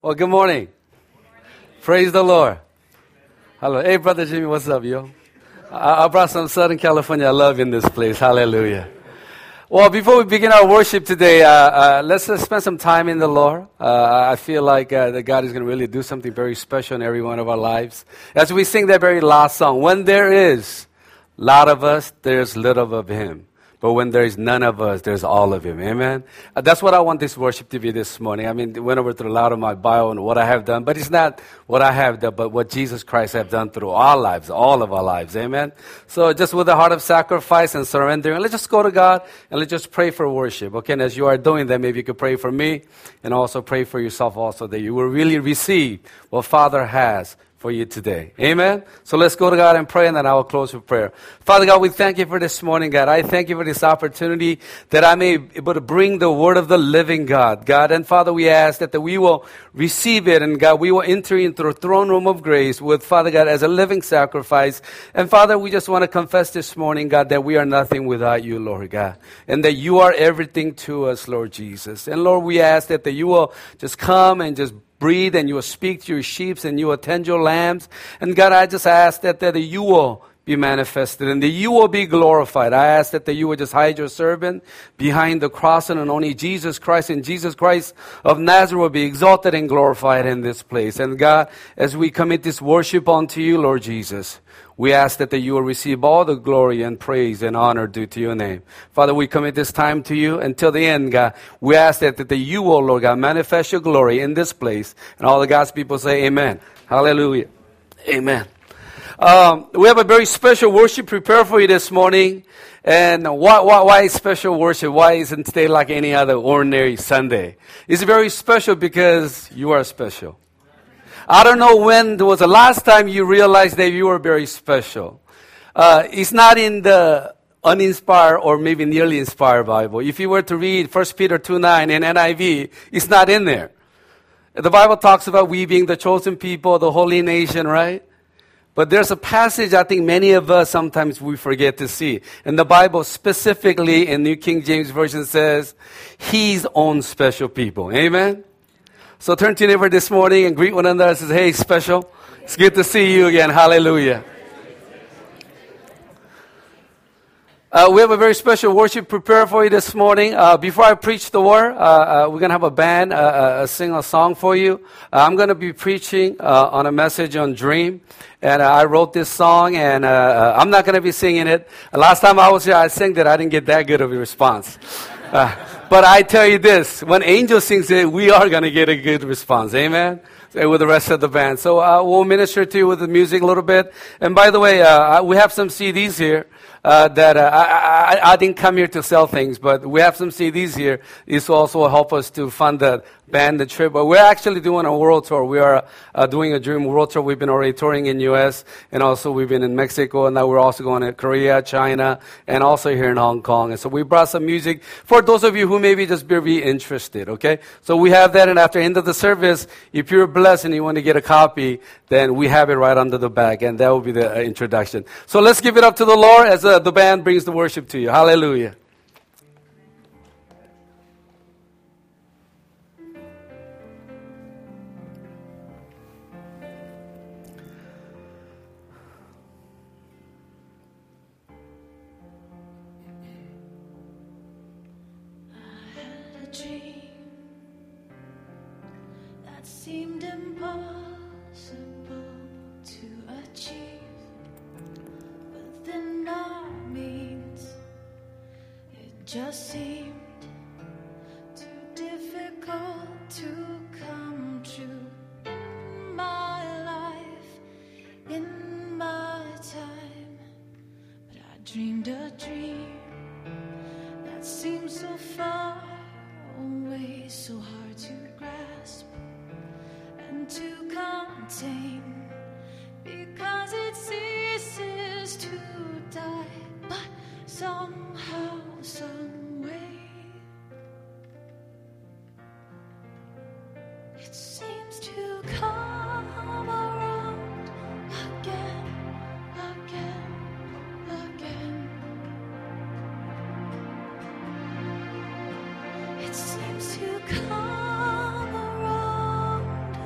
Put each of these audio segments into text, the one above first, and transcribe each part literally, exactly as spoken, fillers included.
Well, good morning. Praise the Lord. Hello. Hey, Brother Jimmy, what's up, yo? I, I brought some Southern California love in this place. Hallelujah. Well, before we begin our worship today, uh, uh, let's uh, spend some time in the Lord. Uh, I feel like uh, that God is going to really do something very special in every one of our lives. As we sing that very last song, when there is a lot of us, there's little of Him. But when there is none of us, there's all of Him. Amen? Uh, that's what I want this worship to be this morning. I mean, I went over through a lot of my bio and what I have done, but it's not what I have done, but what Jesus Christ has done through our lives, all of our lives. Amen? So just with a heart of sacrifice and surrendering, let's just go to God and let's just pray for worship. Okay, and as you are doing that, maybe you could pray for me and also pray for yourself also, that you will really receive what Father has for you today. Amen? So let's go to God and pray, and then I will close with prayer. Father God, we thank you for this morning, God. I thank you for this opportunity that I may be able to bring the word of the living God. God, and Father, we ask that, that we will receive it, and God, we will enter into the throne room of grace with, Father God, as a living sacrifice. And Father, we just want to confess this morning, God, that we are nothing without you, Lord God, and that you are everything to us, Lord Jesus. And Lord, we ask that, that you will just come and just breathe, and you will speak to your sheep, and you will tend your lambs. And God, I just ask that, that you will be manifested and that you will be glorified. I ask that, that you will just hide your servant behind the cross, and only Jesus Christ and Jesus Christ of Nazareth will be exalted and glorified in this place. And God, as we commit this worship unto you, Lord Jesus, we ask that, that you will receive all the glory and praise and honor due to your name. Father, we commit this time to you until the end, God. We ask that, that you will, Lord God, manifest your glory in this place. And all the God's people say amen. Hallelujah. Amen. Um, we have a very special worship prepared for you this morning. And why, why, why is special worship? Why isn't today like any other ordinary Sunday? It's very special because you are special. I don't know when was the last time you realized that you were very special. Uh, it's not in the uninspired or maybe nearly inspired Bible. If you were to read First Peter two nine in N I V, it's not in there. The Bible talks about we being the chosen people, the holy nation, right? But there's a passage I think many of us sometimes we forget to see. And the Bible specifically in New King James Version says, His own special people. Amen? So turn to your neighbor this morning and greet one another and say, hey, special. It's good to see you again. Hallelujah. Uh, we have a very special worship prepared for you this morning. Uh, before I preach the word, uh, uh, we're going to have a band uh, uh, sing a song for you. Uh, I'm going to be preaching uh, on a message on dream. And uh, I wrote this song, and uh, uh, I'm not going to be singing it. Last time I was here, I sang that. I didn't get that good of a response. Uh, but I tell you this, when Angel sings it, we are going to get a good response. Amen? With the rest of the band. So uh, we'll minister to you with the music a little bit. And by the way, uh, we have some C Ds here. Uh, that uh, I, I, I didn't come here to sell things, but we have some C Ds here. This will also help us to fund the band, the trip. But we're actually doing a world tour. We are uh, doing a Dream World Tour. We've been already touring in U S, and also we've been in Mexico, and now we're also going to Korea, China, and also here in Hong Kong. And so we brought some music for those of you who maybe just be interested, okay? So we have that, and after the end of the service, if you're blessed and you want to get a copy, then we have it right under the back, and that will be the uh, introduction. So let's give it up to the Lord as uh, the band brings the worship to you. Hallelujah. Seemed impossible to achieve within our means. It just seemed too difficult to come true in my life, in my time. But I dreamed a dream that seemed so far away, so hard to grasp and to contain, because it ceases to die. But somehow, some way, it seems to come around again, again, again. It seems to come around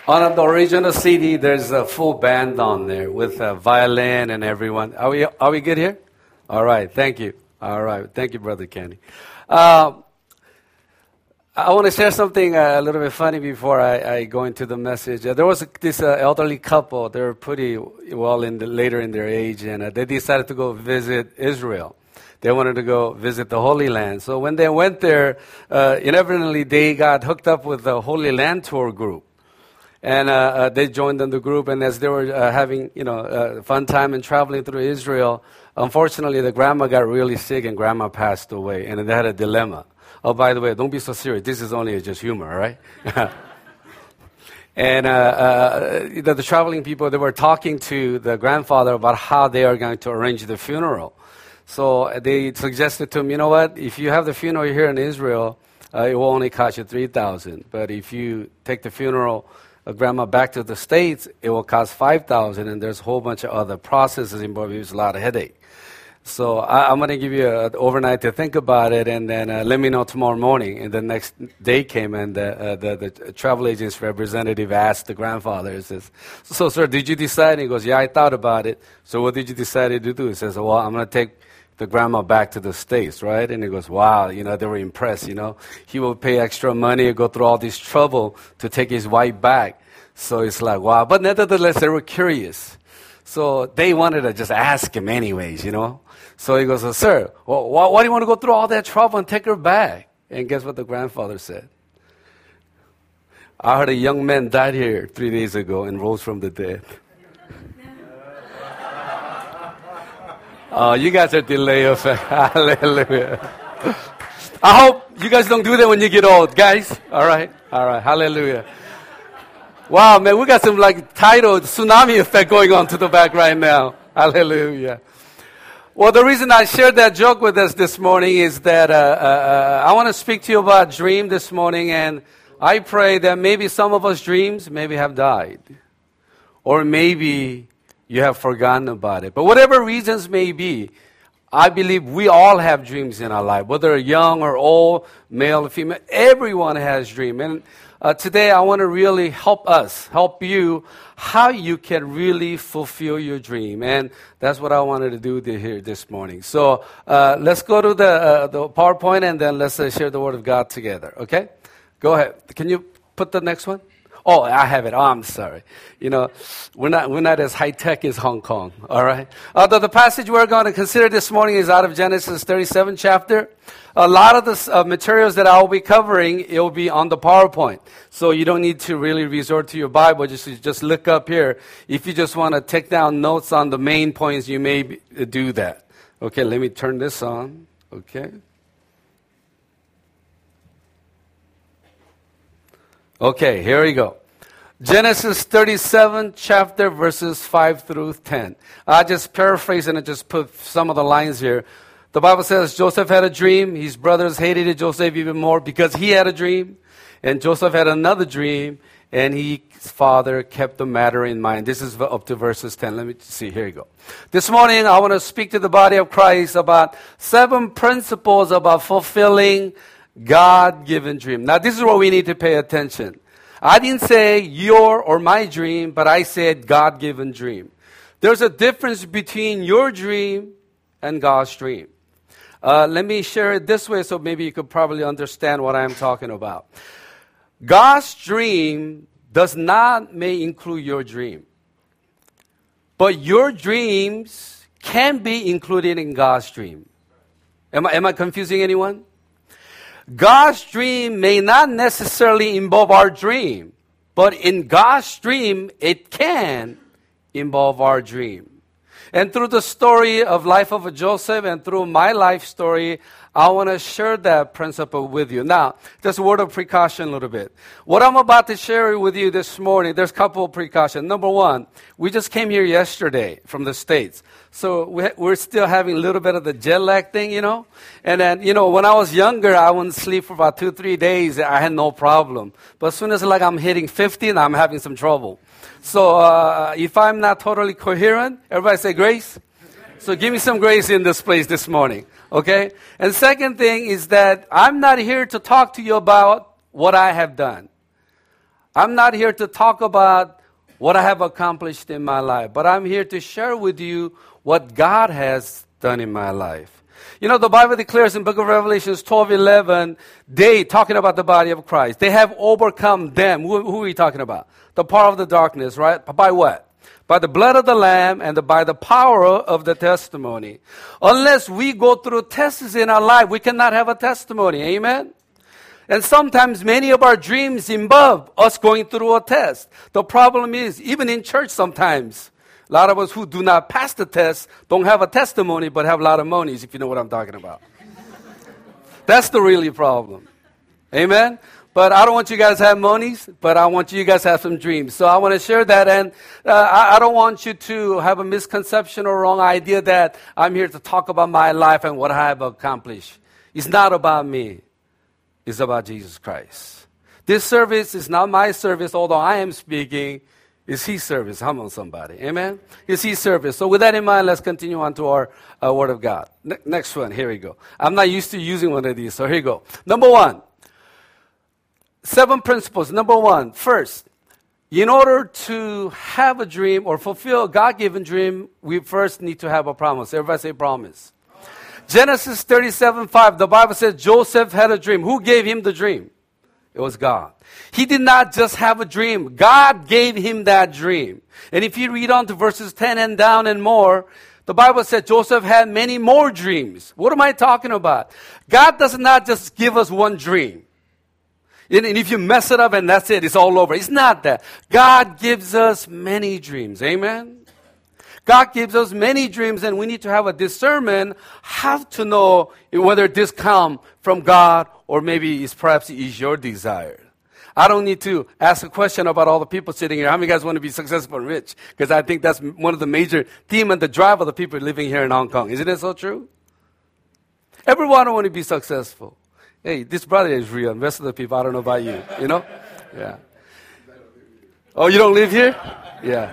On the original C D, there's a full band on there with a violin and everyone. Are we, are we good here? All right, thank you. All right, thank you, Brother Kenny. Uh, I want to share something uh, a little bit funny before I, I go into the message. Uh, there was a, this uh, elderly couple. They were pretty well in the, later in their age, and uh, they decided to go visit Israel. They wanted to go visit the Holy Land. So when they went there, uh, inevitably they got hooked up with the Holy Land tour group. And uh, uh, they joined in the group, and as they were uh, having, you know, a fun time and traveling through Israel, unfortunately, the grandma got really sick, and grandma passed away, and they had a dilemma. Oh, by the way, don't be so serious. This is only just humor, right? and uh, uh, the, the traveling people, they were talking to the grandfather about how they are going to arrange the funeral. So they suggested to him, you know what, if you have the funeral here in Israel, uh, it will only cost you three thousand dollars. But if you take the funeral uh, grandma back to the States, it will cost five thousand dollars, and there's a whole bunch of other processes involved. It's a lot of headache. So I, I'm going to give you an overnight to think about it, and then uh, let me know tomorrow morning. And the next day came, and the, uh, the, the travel agent's representative asked the grandfather, he says, so, sir, did you decide? And he goes, yeah, I thought about it. So what did you decide to do? He says, well, I'm going to take the grandma back to the States, right? And he goes, wow, you know, they were impressed, you know. He will pay extra money, go through all this trouble to take his wife back. So it's like, wow. But nevertheless, they were curious. So they wanted to just ask him anyways, you know. So he goes, oh, sir, well, why, why do you want to go through all that trouble and take her back? And guess what the grandfather said? I heard a young man died here three days ago and rose from the dead. Oh, you guys are delay effect. Hallelujah. I hope you guys don't do that when you get old, guys. All right, all right. Hallelujah. Wow, man, we got some like tidal tsunami effect going on to the back right now. Hallelujah. Well, the reason I shared that joke with us this morning is that uh, uh, I want to speak to you about dream this morning, and I pray that maybe some of us dreams maybe have died, or maybe you have forgotten about it. But whatever reasons may be, I believe we all have dreams in our life, whether young or old, male or female. Everyone has dreams. And uh, today I want to really help us, help you, how you can really fulfill your dream. And that's what I wanted to do here this morning. So uh, let's go to the, uh, the PowerPoint, and then let's uh, share the Word of God together. Okay? Go ahead. Can you put the next one? Oh, I have it. Oh, I'm sorry. You know, we're not we're not as high tech as Hong Kong. All right. Uh, the, the passage we're going to consider this morning is out of Genesis thirty-seven chapter. A lot of the uh, materials that I will be covering, it will be on the PowerPoint, so you don't need to really resort to your Bible. Just just look up here. If you just want to take down notes on the main points, you may be, uh, do that. Okay. Let me turn this on. Okay. Okay, here we go. Genesis thirty-seven, chapter verses five through ten. I just paraphrase and I just put some of the lines here. The Bible says Joseph had a dream. His brothers hated Joseph even more because he had a dream. And Joseph had another dream, and he, his father kept the matter in mind. This is up to verses ten. Let me see. Here you go. This morning, I want to speak to the body of Christ about seven principles about fulfilling God-given dream. Now, this is where we need to pay attention. I didn't say your or my dream, but I said God-given dream. There's a difference between your dream and God's dream. Uh, let me share it this way so maybe you could probably understand what I'm talking about. God's dream does not may include your dream. But your dreams can be included in God's dream. Am I, am I confusing anyone? God's dream may not necessarily involve our dream, but in God's dream, it can involve our dream. And through the story of life of Joseph and through my life story, I want to share that principle with you. Now, just a word of precaution a little bit. What I'm about to share with you this morning, there's a couple of precautions. Number one, we just came here yesterday from the States. So we're still having a little bit of the jet lag thing, you know. And then, you know, when I was younger, I wouldn't sleep for about two, three days. I had no problem. But as soon as like I'm hitting fifty, I'm having some trouble. So uh, if I'm not totally coherent, everybody say grace. So give me some grace in this place this morning, okay? And second thing is that I'm not here to talk to you about what I have done. I'm not here to talk about what I have accomplished in my life, but I'm here to share with you what God has done in my life. You know, the Bible declares in the book of Revelations twelve eleven, they, talking about the body of Christ, they have overcome them. Who, who are we talking about? The power of the darkness, right? By what? By the blood of the Lamb and the, by the power of the testimony. Unless we go through tests in our life, we cannot have a testimony. Amen? And sometimes many of our dreams involve us going through a test. The problem is, even in church sometimes, a lot of us who do not pass the test don't have a testimony but have a lot of monies, if you know what I'm talking about. That's the really problem. Amen? But I don't want you guys to have monies, but I want you guys to have some dreams. So I want to share that, and uh, I, I don't want you to have a misconception or wrong idea that I'm here to talk about my life and what I have accomplished. It's not about me. It's about Jesus Christ. This service is not my service, although I am speaking. It's His service. Come on, somebody. Amen? It's His service. So with that in mind, let's continue on to our uh, Word of God. Ne- next one. Here we go. I'm not used to using one of these, so here we go. Number one. Seven principles. Number one. First, in order to have a dream or fulfill a God-given dream, we first need to have a promise. Everybody say promise. Genesis thirty-seven five, the Bible says Joseph had a dream. Who gave him the dream? It was God. He did not just have a dream. God gave him that dream. And if you read on to verses ten and down and more, the Bible said Joseph had many more dreams. What am I talking about? God does not just give us one dream. And if you mess it up and that's it, it's all over. It's not that. God gives us many dreams. Amen? God gives us many dreams, and we need to have a discernment how to know whether this come from God or maybe it's perhaps is your desire. I don't need to ask a question about all the people sitting here. How many of you guys want to be successful and rich? Because I think that's one of the major theme and the drive of the people living here in Hong Kong. Isn't it so true? Everyone want to be successful. Hey, this brother is real. The rest of the people, I don't know about you. You know? Yeah. Oh, you don't live here? Yeah.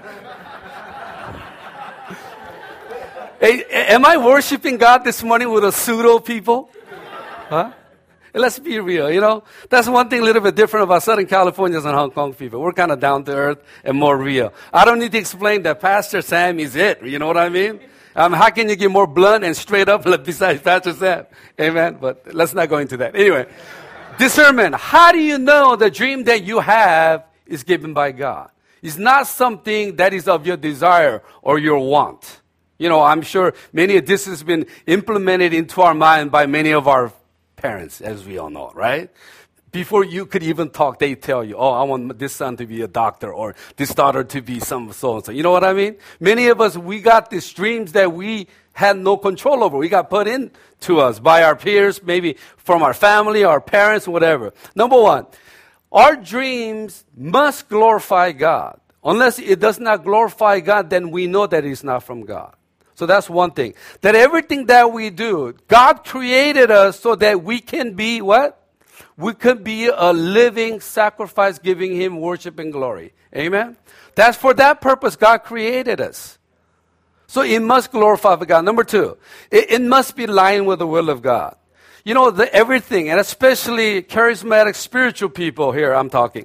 Hey, am I worshiping God this morning with a pseudo people? Huh? Let's be real, you know. That's one thing a little bit different about Southern Californians and Hong Kong people. We're kind of down to earth and more real. I don't need to explain that Pastor Sam is it. You know what I mean? Um, how can you get more blunt and straight up besides Pastor Sam? Amen. But let's not go into that. Anyway, discernment. How do you know the dream that you have is given by God? It's not something that is of your desire or your want. You know, I'm sure many of this has been implemented into our mind by many of our parents, as we all know, right? Before you could even talk, they tell you, oh, I want this son to be a doctor or this daughter to be some so-and-so. You know what I mean? Many of us, we got these dreams that we had no control over. We got put into us by our peers, maybe from our family, our parents, whatever. Number one, our dreams must glorify God. Unless it does not glorify God, then we know that it's not from God. So that's one thing. That everything that we do, God created us so that we can be what? We can be a living sacrifice, giving Him worship and glory. Amen? That's for that purpose God created us. So it must glorify God. Number two, it, it must be lying with the will of God. You know, the, everything, and especially charismatic spiritual people here, I'm talking.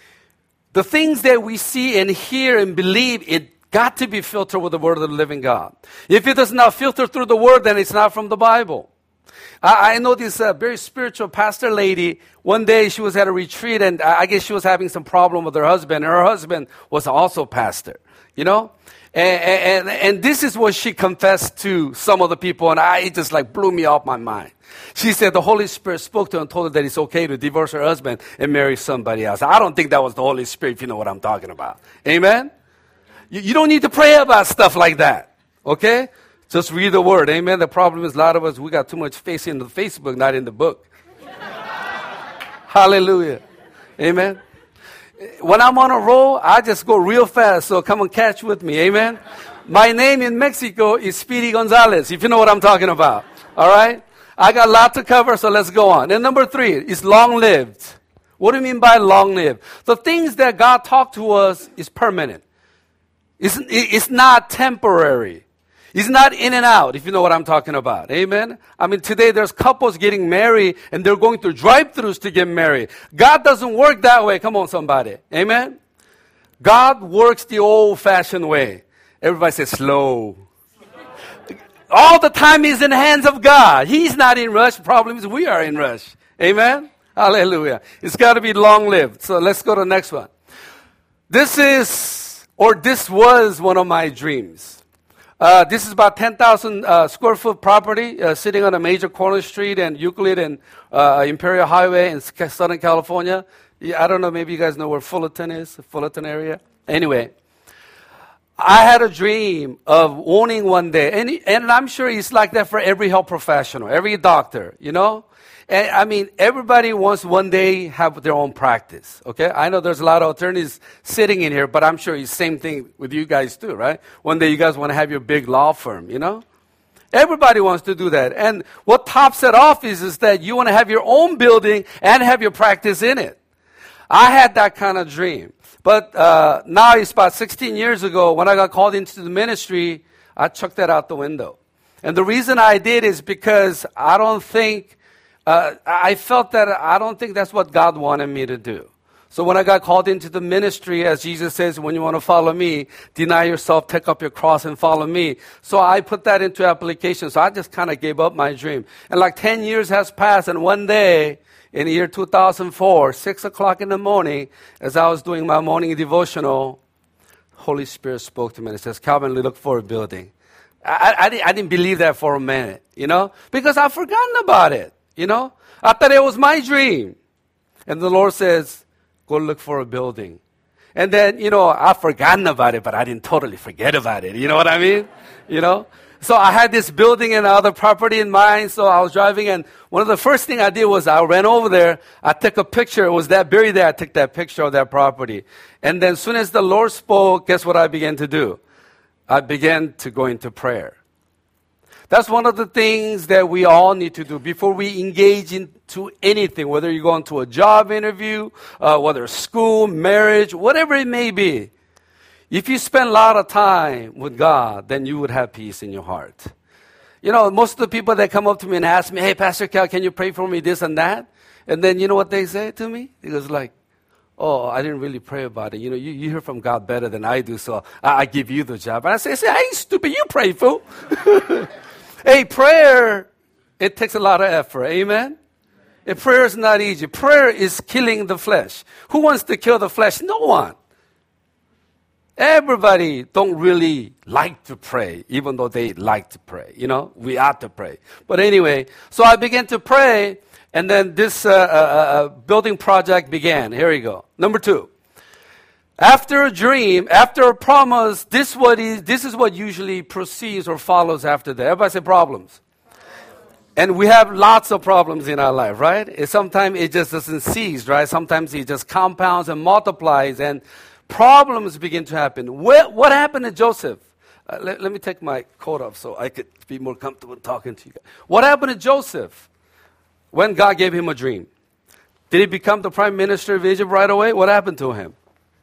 The things that we see and hear and believe, it got to be filtered with the Word of the living God. If it does not filter through the Word, then it's not from the Bible. I, I know this uh, very spiritual pastor lady. One day she was at a retreat, and I guess she was having some problem with her husband. And her husband was also pastor, you know? And, and, and this is what she confessed to some of the people, and I, it just like blew me off my mind. She said the Holy Spirit spoke to her and told her that it's okay to divorce her husband and marry somebody else. I don't think that was the Holy Spirit, if you know what I'm talking about. Amen? You, you don't need to pray about stuff like that, okay? Just read the Word, amen? The problem is a lot of us, we got too much faith in the Facebook, not in the book. Hallelujah. Amen? When I'm on a roll, I just go real fast, so come and catch with me, amen? My name in Mexico is Speedy Gonzalez, if you know what I'm talking about, all right? I got a lot to cover, so let's go on. And number three is long-lived. What do you mean by long-lived? The things that God talked to us is permanent. It's, it's not temporary. It's not in and out, if you know what I'm talking about. Amen? I mean, today there's couples getting married and they're going through drive-thrus to get married. God doesn't work that way. Come on, somebody. Amen? God works the old-fashioned way. Everybody says slow. All the time is in the hands of God. He's not in rush. The problem is we are in rush. Amen? Hallelujah. It's got to be long-lived. So let's go to the next one. This is, or this was one of my dreams. Uh, this is about ten thousand uh, square foot property uh, sitting on a major corner street and Euclid and uh, Imperial Highway in Southern California. Yeah, I don't know, maybe you guys know where Fullerton is, the Fullerton area. Anyway, I had a dream of owning one day, and, and I'm sure it's like that for every health professional, every doctor, you know? And I mean, everybody wants one day have their own practice, okay? I know there's a lot of attorneys sitting in here, but I'm sure it's the same thing with you guys too, right? One day you guys want to have your big law firm, you know? Everybody wants to do that. And what tops it off is, is that you want to have your own building and have your practice in it. I had that kind of dream. But uh, now it's about sixteen years ago when I got called into the ministry, I chucked that out the window. And the reason I did is because I don't think Uh, I felt that I don't think that's what God wanted me to do. So when I got called into the ministry, as Jesus says, when you want to follow me, deny yourself, take up your cross and follow me. So I put that into application. So I just kind of gave up my dream. And like ten years has passed, and one day in the year two thousand four, six o'clock in the morning, as I was doing my morning devotional, Holy Spirit spoke to me and it says, Calvin, look for a building. I, I, I didn't believe that for a minute, you know, because I've forgotten about it. You know, I thought it was my dream. And the Lord says, go look for a building. And then, you know, I've forgotten about it, but I didn't totally forget about it. You know what I mean? You know? So I had this building and other property in mind. So I was driving, and one of the first thing I did was I ran over there. I took a picture. It was that buried there. I took that picture of that property. And then as soon as the Lord spoke, guess what I began to do? I began to go into prayer. That's one of the things that we all need to do before we engage into anything, whether you go into a job interview, uh, whether school, marriage, whatever it may be. If you spend a lot of time with God, then you would have peace in your heart. You know, most of the people that come up to me and ask me, hey, Pastor Cal, can you pray for me, this and that? And then you know what they say to me? It goes like, oh, I didn't really pray about it. You know, you, you hear from God better than I do, so I, I give you the job. And I say, say, I ain't stupid, you pray, fool. Hey, prayer, it takes a lot of effort. Amen? And prayer is not easy. Prayer is killing the flesh. Who wants to kill the flesh? No one. Everybody don't really like to pray, even though they like to pray. You know, we ought to pray. But anyway, so I began to pray, and then this uh, uh, uh, building project began. Here we go. Number two. After a dream, after a promise, this what is this is what usually proceeds or follows after that. Everybody say problems. And we have lots of problems in our life, right? It, sometimes it just doesn't cease, right? Sometimes it just compounds and multiplies, and problems begin to happen. What, what happened to Joseph? Uh, let, let me take my coat off so I could be more comfortable talking to you guys. What happened to Joseph when God gave him a dream? Did he become the prime minister of Egypt right away? What happened to him?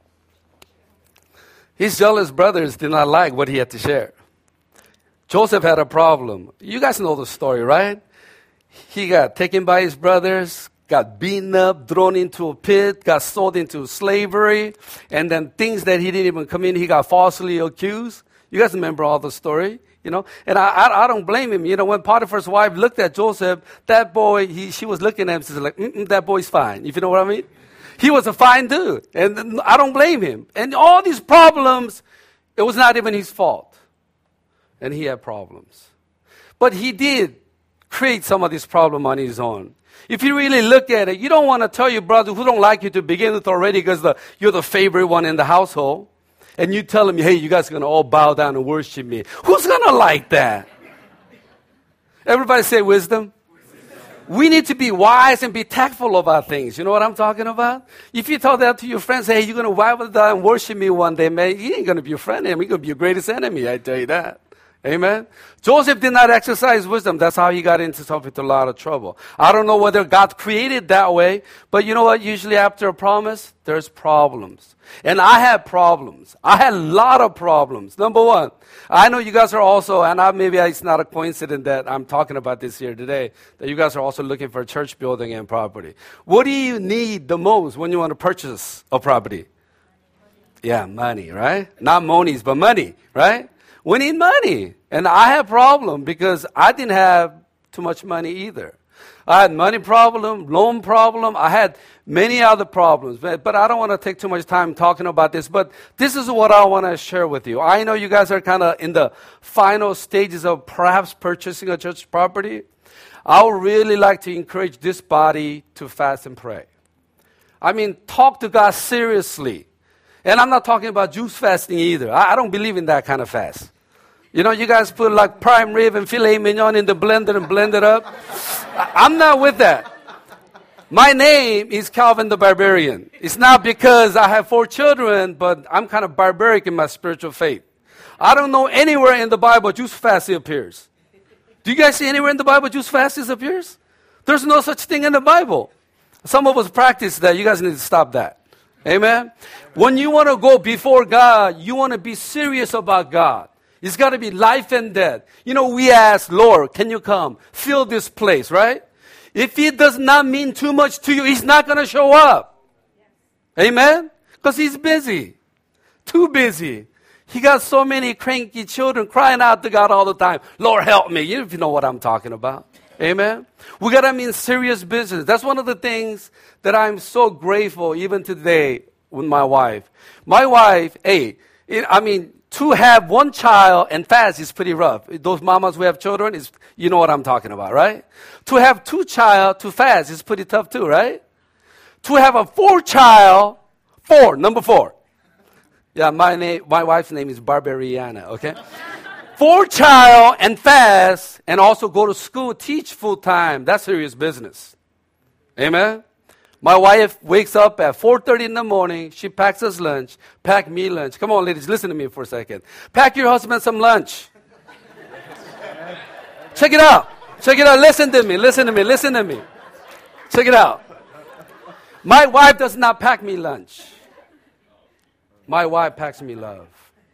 His jealous brothers did not like what he had to share. Joseph had a problem. You guys know the story, right? He got taken by his brothers, got beaten up, thrown into a pit, got sold into slavery, and then things that he didn't even come in, he got falsely accused. You guys remember all the story, you know? And I, I, I don't blame him. You know, when Potiphar's wife looked at Joseph, that boy, he, she was looking at him, she's like, mm-mm, that boy's fine, if you know what I mean? He was a fine dude, and I don't blame him. And all these problems, it was not even his fault. And he had problems. But he did create some of this problem on his own. If you really look at it, you don't want to tell your brother who don't like you to begin with already because the, you're the favorite one in the household. And you tell him, hey, you guys are going to all bow down and worship me. Who's going to like that? Everybody say wisdom. We need to be wise and be tactful about things. You know what I'm talking about? If you tell that to your friends, hey, you're going to bow down and worship me one day, man, he ain't going to be your friend anymore. He's going to be your greatest enemy, I tell you that. Amen. Joseph did not exercise wisdom. That's how he got into something to a lot of trouble. I don't know whether God created that way, but you know what? Usually after a promise, there's problems. And I had problems. I had a lot of problems. Number one, I know you guys are also, and I, maybe it's not a coincidence that I'm talking about this here today, that you guys are also looking for a church building and property. What do you need the most when you want to purchase a property? Yeah, money, right? Not monies, but money, right? We need money. And I had a problem because I didn't have too much money either. I had money problem, loan problem. I had many other problems. But, but I don't want to take too much time talking about this. But this is what I want to share with you. I know you guys are kind of in the final stages of perhaps purchasing a church property. I would really like to encourage this body to fast and pray. I mean, talk to God seriously. And I'm not talking about juice fasting either. I, I don't believe in that kind of fast. You know, you guys put like prime rib and filet mignon in the blender and blend it up. I, I'm not with that. My name is Calvin the Barbarian. It's not because I have four children, but I'm kind of barbaric in my spiritual faith. I don't know anywhere in the Bible juice fasting appears. Do you guys see anywhere in the Bible juice fasting appears? There's no such thing in the Bible. Some of us practice that. You guys need to stop that. Amen? When you want to go before God, you want to be serious about God. It's got to be life and death. You know, we ask, Lord, can you come? Fill this place, right? If He does not mean too much to you, He's not going to show up. Amen? Because He's busy. Too busy. He got so many cranky children crying out to God all the time. Lord, help me. You know what I'm talking about. Amen? We got to mean serious business. That's one of the things that I'm so grateful even today with my wife. My wife, hey, it, I mean, to have one child and fast is pretty rough. Those mamas who have children, is you know what I'm talking about, right? To have two child to fast is pretty tough too, right? To have a four child, four, number four. Yeah, my name, my wife's name is Barbariana, okay? Four child and fast and also go to school, teach full time. That's serious business. Amen? My wife wakes up at four thirty in the morning. She packs us lunch. Pack me lunch. Come on, ladies, listen to me for a second. Pack your husband some lunch. Check it out. Check it out. Listen to me. Listen to me. Listen to me. Check it out. My wife does not pack me lunch. My wife packs me love.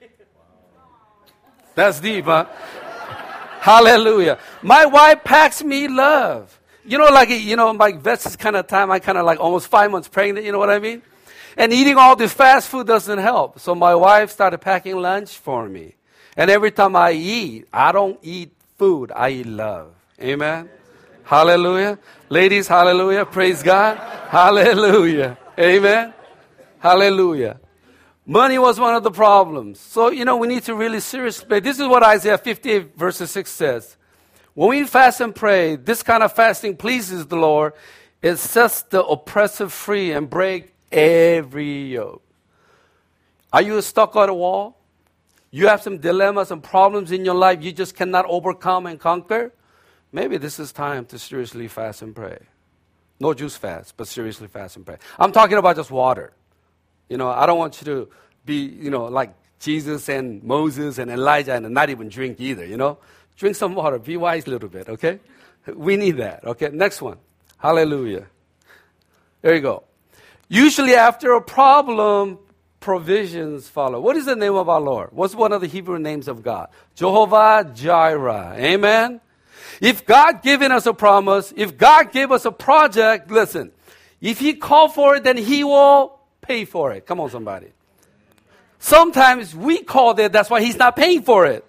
That's deep, huh? Hallelujah. My wife packs me love. You know, like, you know, my vet's kind of time, I kind of like almost five months pregnant, you know what I mean? And eating all this fast food doesn't help. So my wife started packing lunch for me. And every time I eat, I don't eat food, I eat love. Amen? Hallelujah. Ladies, hallelujah. Praise God. Hallelujah. Amen? Hallelujah. Money was one of the problems. So, you know, we need to really seriously, this is what Isaiah fifty-eight verse six says. When we fast and pray, this kind of fasting pleases the Lord. It sets the oppressive free and break every yoke. Are you stuck on a wall? You have some dilemmas and problems in your life you just cannot overcome and conquer? Maybe this is time to seriously fast and pray. No juice fast, but seriously fast and pray. I'm talking about just water. You know, I don't want you to be, you know, like Jesus and Moses and Elijah and not even drink either, you know. Drink some water. Be wise a little bit, okay? We need that, okay? Next one. Hallelujah. There you go. Usually after a problem, provisions follow. What is the name of our Lord? What's one of the Hebrew names of God? Jehovah Jireh. Amen? If God given us a promise, if God gave us a project, listen, if He called for it, then He will pay for it. Come on, somebody. Sometimes we called it, that's why He's not paying for it.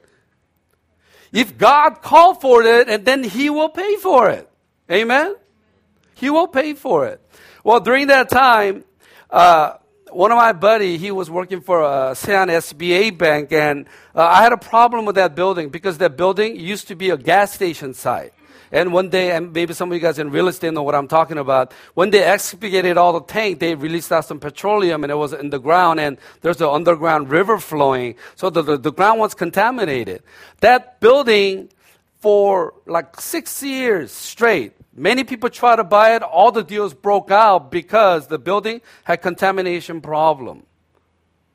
If God called for it, and then He will pay for it. Amen? He will pay for it. Well, during that time, uh, one of my buddy, he was working for a Sean S B A bank, and uh, I had a problem with that building because that building used to be a gas station site. And one day, and maybe some of you guys in real estate know what I'm talking about, when they excavated all the tank, they released out some petroleum, and it was in the ground, and there's an underground river flowing, so the, the, the ground was contaminated. That building, for like six years straight, many people tried to buy it, all the deals broke out because the building had contamination problem.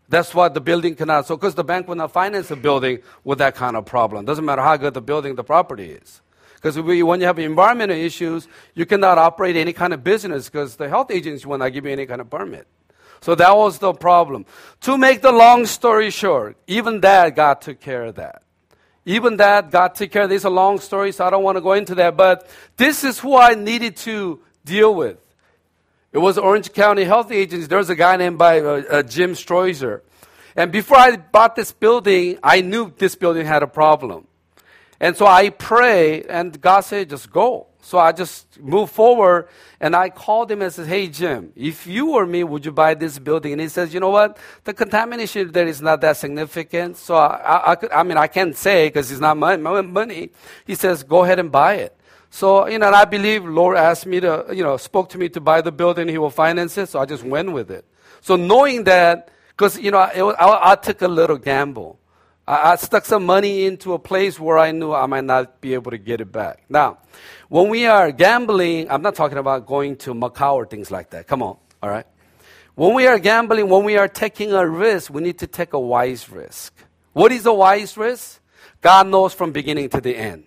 That's why the building cannot. So, because the bank will not finance a building with that kind of problem. Doesn't matter how good the building, the property is. Because when you have environmental issues, you cannot operate any kind of business because the health agency will not give you any kind of permit. So that was the problem. To make the long story short, even that, God took care of that. Even that, God took care of this. It's a long story, so I don't want to go into that. But this is who I needed to deal with. It was Orange County Health Agency. There was a guy named by uh, uh, Jim Stroizer. And before I bought this building, I knew this building had a problem. And so I pray, and God said, just go. So I just moved forward, and I called him and said, hey, Jim, if you were me, would you buy this building? And he says, you know what? The contamination there is not that significant. So I, I, I, could, I mean, I can't say because it's not my, my money. He says, go ahead and buy it. So, you know, and I believe Lord asked me to, you know, spoke to me to buy the building. He will finance it. So I just went with it. So knowing that, because, you know, it was, I, I took a little gamble. I, I stuck some money into a place where I knew I might not be able to get it back. Now, when we are gambling, I'm not talking about going to Macau or things like that. Come on, all right? When we are gambling, when we are taking a risk, we need to take a wise risk. What is a wise risk? God knows from beginning to the end.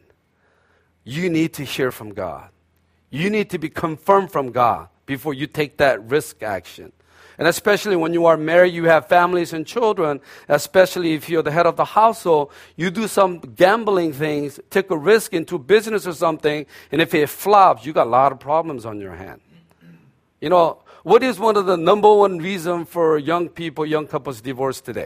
You need to hear from God. You need to be confirmed from God before you take that risk action. And especially when you are married, you have families and children, especially if you're the head of the household, you do some gambling things, take a risk into business or something, and if it flops, you got a lot of problems on your hand. You know, what is one of the number one reason for young people, young couples divorce today?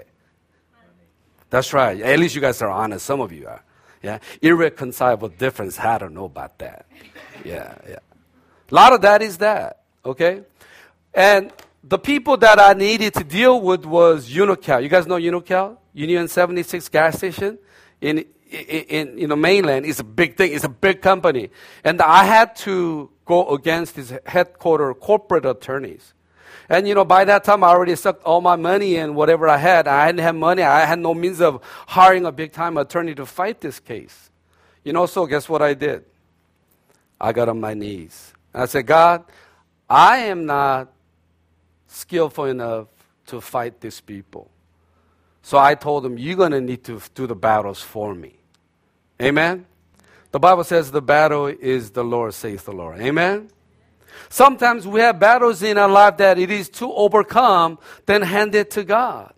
That's right. At least you guys are honest. Some of you are. Yeah, irreconcilable difference. I don't know about that. Yeah, yeah. A lot of that is that, okay? And the people that I needed to deal with was Unocal. You guys know Unocal? Union seventy-six gas station in, in, in, in the mainland. It's a big thing. It's a big company. And I had to go against his headquarter corporate attorneys. And, you know, by that time, I already sucked all my money and whatever I had. I didn't have money. I had no means of hiring a big-time attorney to fight this case. You know, so guess what I did? I got on my knees. And I said, God, I am not skillful enough to fight these people. So I told him, you're going to need to do the battles for me. Amen? The Bible says the battle is the Lord, says the Lord. Amen? Sometimes we have battles in our life that it is to overcome, then hand it to God.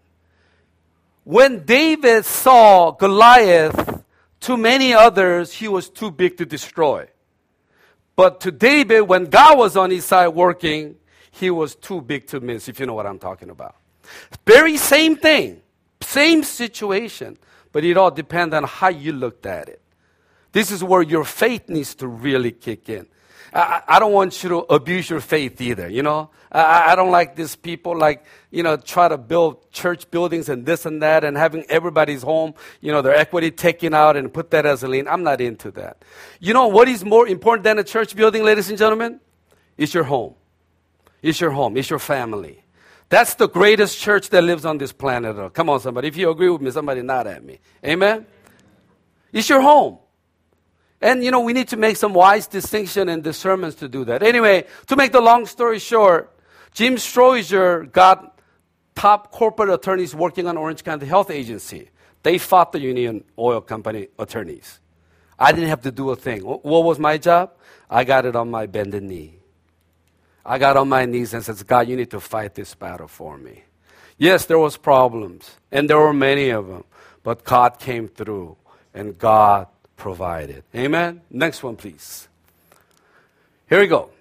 When David saw Goliath, to many others, he was too big to destroy. But to David, when God was on his side working, he was too big to miss, if you know what I'm talking about. Very same thing, same situation, but it all depends on how you looked at it. This is where your faith needs to really kick in. I, I don't want you to abuse your faith either, you know. I, I don't like these people like, you know, try to build church buildings and this and that and having everybody's home, you know, their equity taken out and put that as a lien. I'm not into that. You know what is more important than a church building, ladies and gentlemen? It's your home. It's your home. It's your family. That's the greatest church that lives on this planet. Come on, somebody. If you agree with me, somebody nod at me. Amen? It's your home. And, you know, we need to make some wise distinction and discernments to do that. Anyway, to make the long story short, Jim Stroizer got top corporate attorneys working on Orange County Health Agency. They fought the Union Oil Company attorneys. I didn't have to do a thing. What was my job? I got it on my bended knee. I got on my knees and said, God, you need to fight this battle for me. Yes, there was problems, and there were many of them, but God came through, and God provided. Amen? Next one, please. Here we go.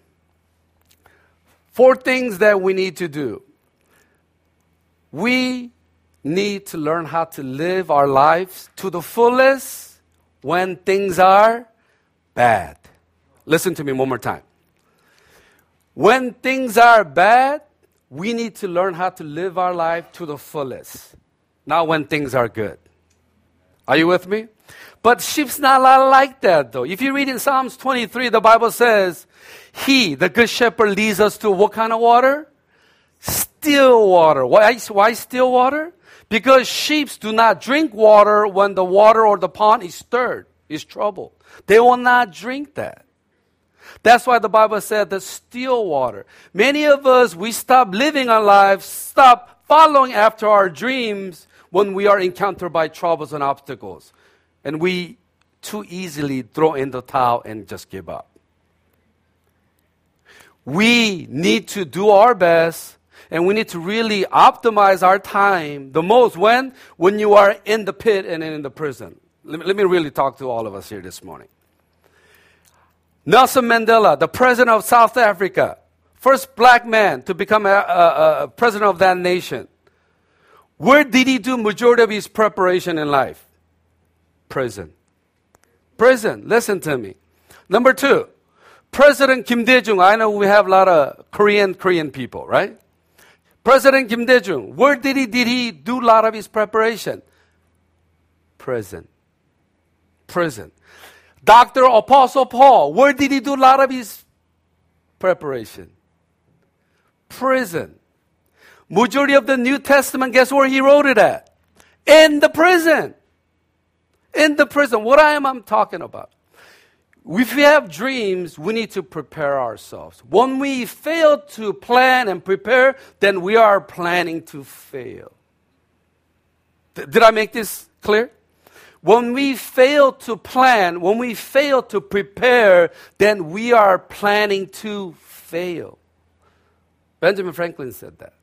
Four things that we need to do. We need to learn how to live our lives to the fullest when things are bad. Listen to me one more time. When things are bad, we need to learn how to live our life to the fullest. Not when things are good. Are you with me? But sheep's not like that, though. If you read in Psalms twenty-three, the Bible says, He, the good shepherd, leads us to what kind of water? Still water. Why, why still water? Because sheep do not drink water when the water or the pond is stirred, is troubled. They will not drink that. That's why the Bible said the still water. Many of us, we stop living our lives, stop following after our dreams when we are encountered by troubles and obstacles. And we too easily throw in the towel and just give up. We need to do our best, and we need to really optimize our time the most when? When you are in the pit and in the prison. Let me, let me really talk to all of us here this morning. Nelson Mandela, the president of South Africa, first black man to become a, a, a president of that nation. Where did he do majority of his preparation in life? Prison. Prison. Listen to me. Number two, President Kim Dae-jung. I know we have a lot of Korean Korean people, right? President Kim Dae-jung. Where did he did he do a lot of his preparation? Prison. Prison. Doctor Apostle Paul. Where did he do a lot of his preparation? Prison. Majority of the New Testament, guess where he wrote it at? In the prison. In the prison. What I am I'm talking about? If we have dreams, we need to prepare ourselves. When we fail to plan and prepare, then we are planning to fail. Th- did I make this clear? When we fail to plan, when we fail to prepare, then we are planning to fail. Benjamin Franklin said that.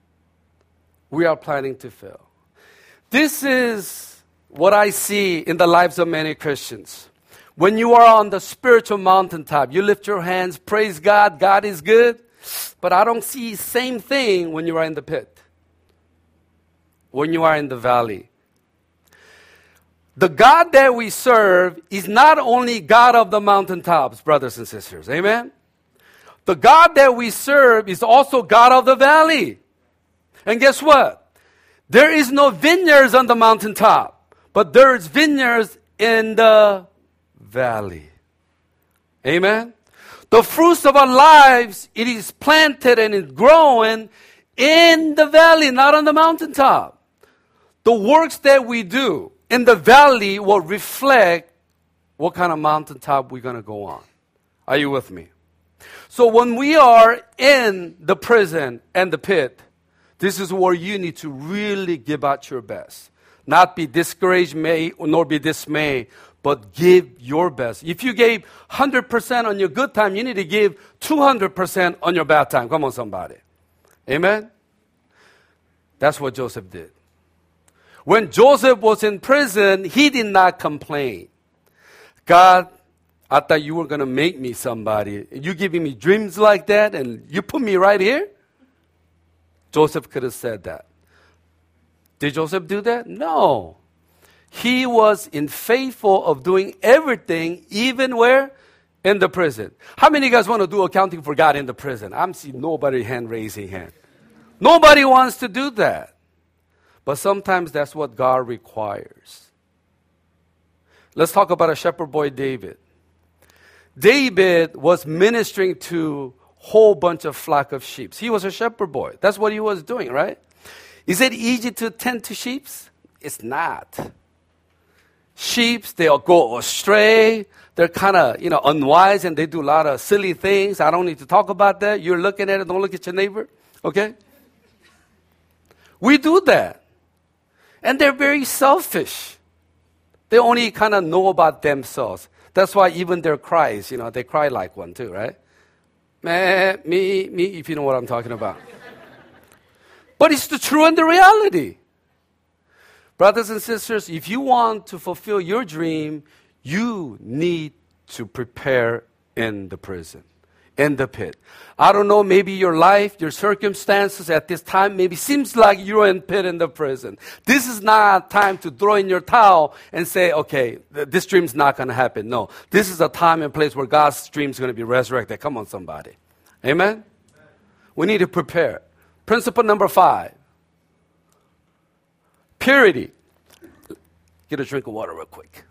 We are planning to fail. This is what I see in the lives of many Christians. When you are on the spiritual mountaintop, you lift your hands, praise God, God is good. But I don't see same thing when you are in the pit, when you are in the valley. The God that we serve is not only God of the mountaintops, brothers and sisters. Amen? The God that we serve is also God of the valley. And guess what? There is no vineyards on the mountaintop, but there is vineyards in the valley. Amen? The fruits of our lives, it is planted and it's growing in the valley, not on the mountaintop. The works that we do in the valley will reflect what kind of mountaintop we're going to go on. Are you with me? So when we are in the prison and the pit, this is where you need to really give out your best. Not be discouraged, may, nor be dismayed, but give your best. If you gave one hundred percent on your good time, you need to give two hundred percent on your bad time. Come on, somebody. Amen? That's what Joseph did. When Joseph was in prison, he did not complain. God, I thought you were going to make me somebody. You giving me dreams like that and you put me right here? Joseph could have said that. Did Joseph do that? No. He was in faithful of doing everything, even where? In the prison. How many of you guys want to do accounting for God in the prison? I'm seeing nobody hand raising hand. Nobody wants to do that. But sometimes that's what God requires. Let's talk about a shepherd boy, David. David was ministering to a whole bunch of flock of sheep. He was a shepherd boy. That's what he was doing, right? Is it easy to tend to sheep? It's not. Sheep, they'll go astray. They're kind of, you know, unwise and they do a lot of silly things. I don't need to talk about that. You're looking at it. Don't look at your neighbor. Okay? We do that. And they're very selfish. They only kind of know about themselves. That's why even their cries, you know, they cry like one too, right? Meh, me, me, if you know what I'm talking about. But it's the true and the reality. Brothers and sisters, if you want to fulfill your dream, you need to prepare in the prison, in the pit. I don't know, maybe your life, your circumstances at this time maybe seems like you're in pit in the prison. This is not time to throw in your towel and say, okay, th- this dream's not going to happen. No, this is a time and place where God's dream is going to be resurrected. Come on, somebody. Amen? Amen? We need to prepare. Principle number five. Purity. Get a drink of water real quick.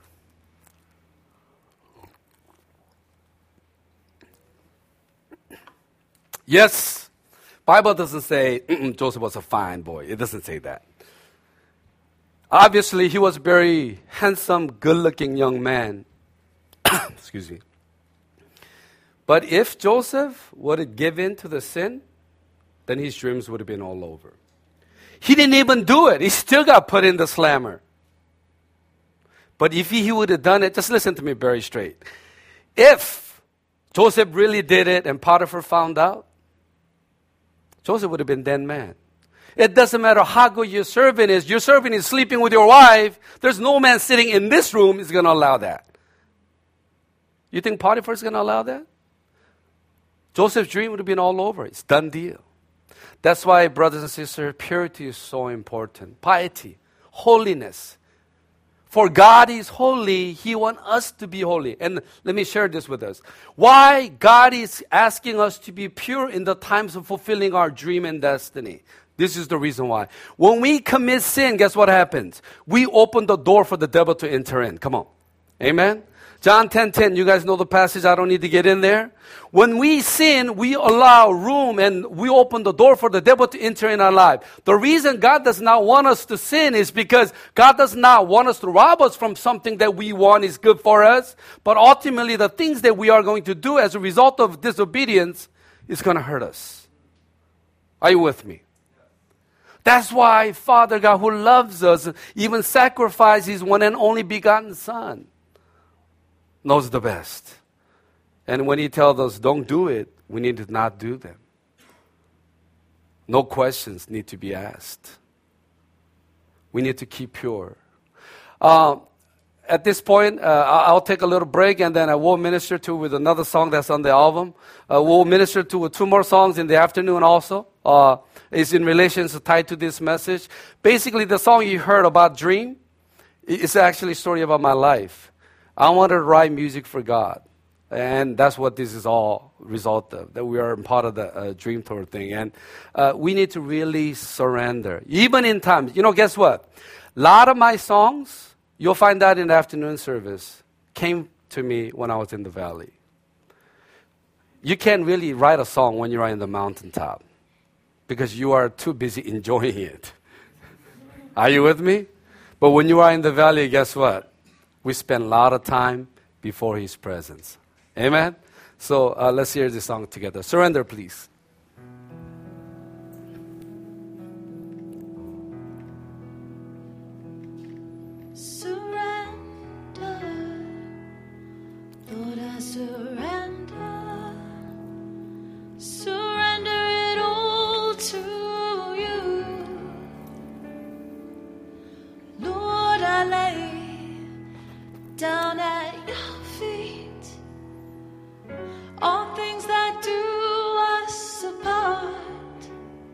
Yes, Bible doesn't say Joseph was a fine boy. It doesn't say that. Obviously, he was a very handsome, good-looking young man. Excuse me. But if Joseph would have given to the sin, then his dreams would have been all over. He didn't even do it. He still got put in the slammer. But if he would have done it, just listen to me very straight. If Joseph really did it and Potiphar found out, Joseph would have been dead man. It doesn't matter how good your servant is. Your servant is sleeping with your wife. There's no man sitting in this room is going to allow that. You think Potiphar is going to allow that? Joseph's dream would have been all over. It's done deal. That's why, brothers and sisters, purity is so important. Piety, holiness. For God is holy, He wants us to be holy. And let me share this with us. Why God is asking us to be pure in the times of fulfilling our dream and destiny. This is the reason why. When we commit sin, guess what happens? We open the door for the devil to enter in. Come on. Amen? John ten ten, you guys know the passage. I don't need to get in there. When we sin, we allow room and we open the door for the devil to enter in our life. The reason God does not want us to sin is because God does not want us to rob us from something that we want is good for us. But ultimately, the things that we are going to do as a result of disobedience is going to hurt us. Are you with me? That's why Father God, who loves us, even sacrificed His one and only begotten Son. Knows the best. And when He tells us don't do it, we need to not do them. No questions need to be asked. We need to keep pure. Uh, at this point, uh, I'll take a little break and then I will minister to with another song that's on the album. Uh, we'll minister to with two more songs in the afternoon also. Uh, it's in relation to tied to this message. Basically, the song you heard about dream is actually a story about my life. I wanted to write music for God. And that's what this is all result of, that we are part of the uh, Dream Tour thing. And uh, we need to really surrender. Even in times, you know, guess what? A lot of my songs, you'll find that in the afternoon service, came to me when I was in the valley. You can't really write a song when you're in the mountaintop because you are too busy enjoying it. Are you with me? But when you are in the valley, guess what? We spend a lot of time before His presence. Amen? So uh, let's hear this song together. Surrender, please. Surrender, Lord, I surrender. Surrender it all to You. Lord, I lay down at Your feet all things that do us apart.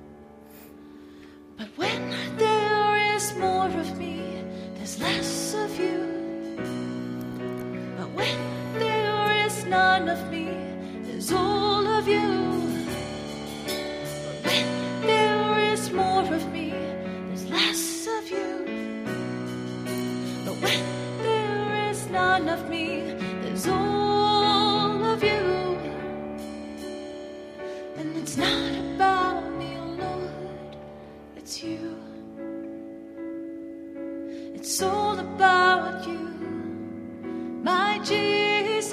But when there is more of me, there's less of You. But when there is none of me, there's all of You. But when there is more of me, there's less of You. But when none of me, there's all of You. And it's not about me, oh Lord, it's You. It's all about You, my Jesus.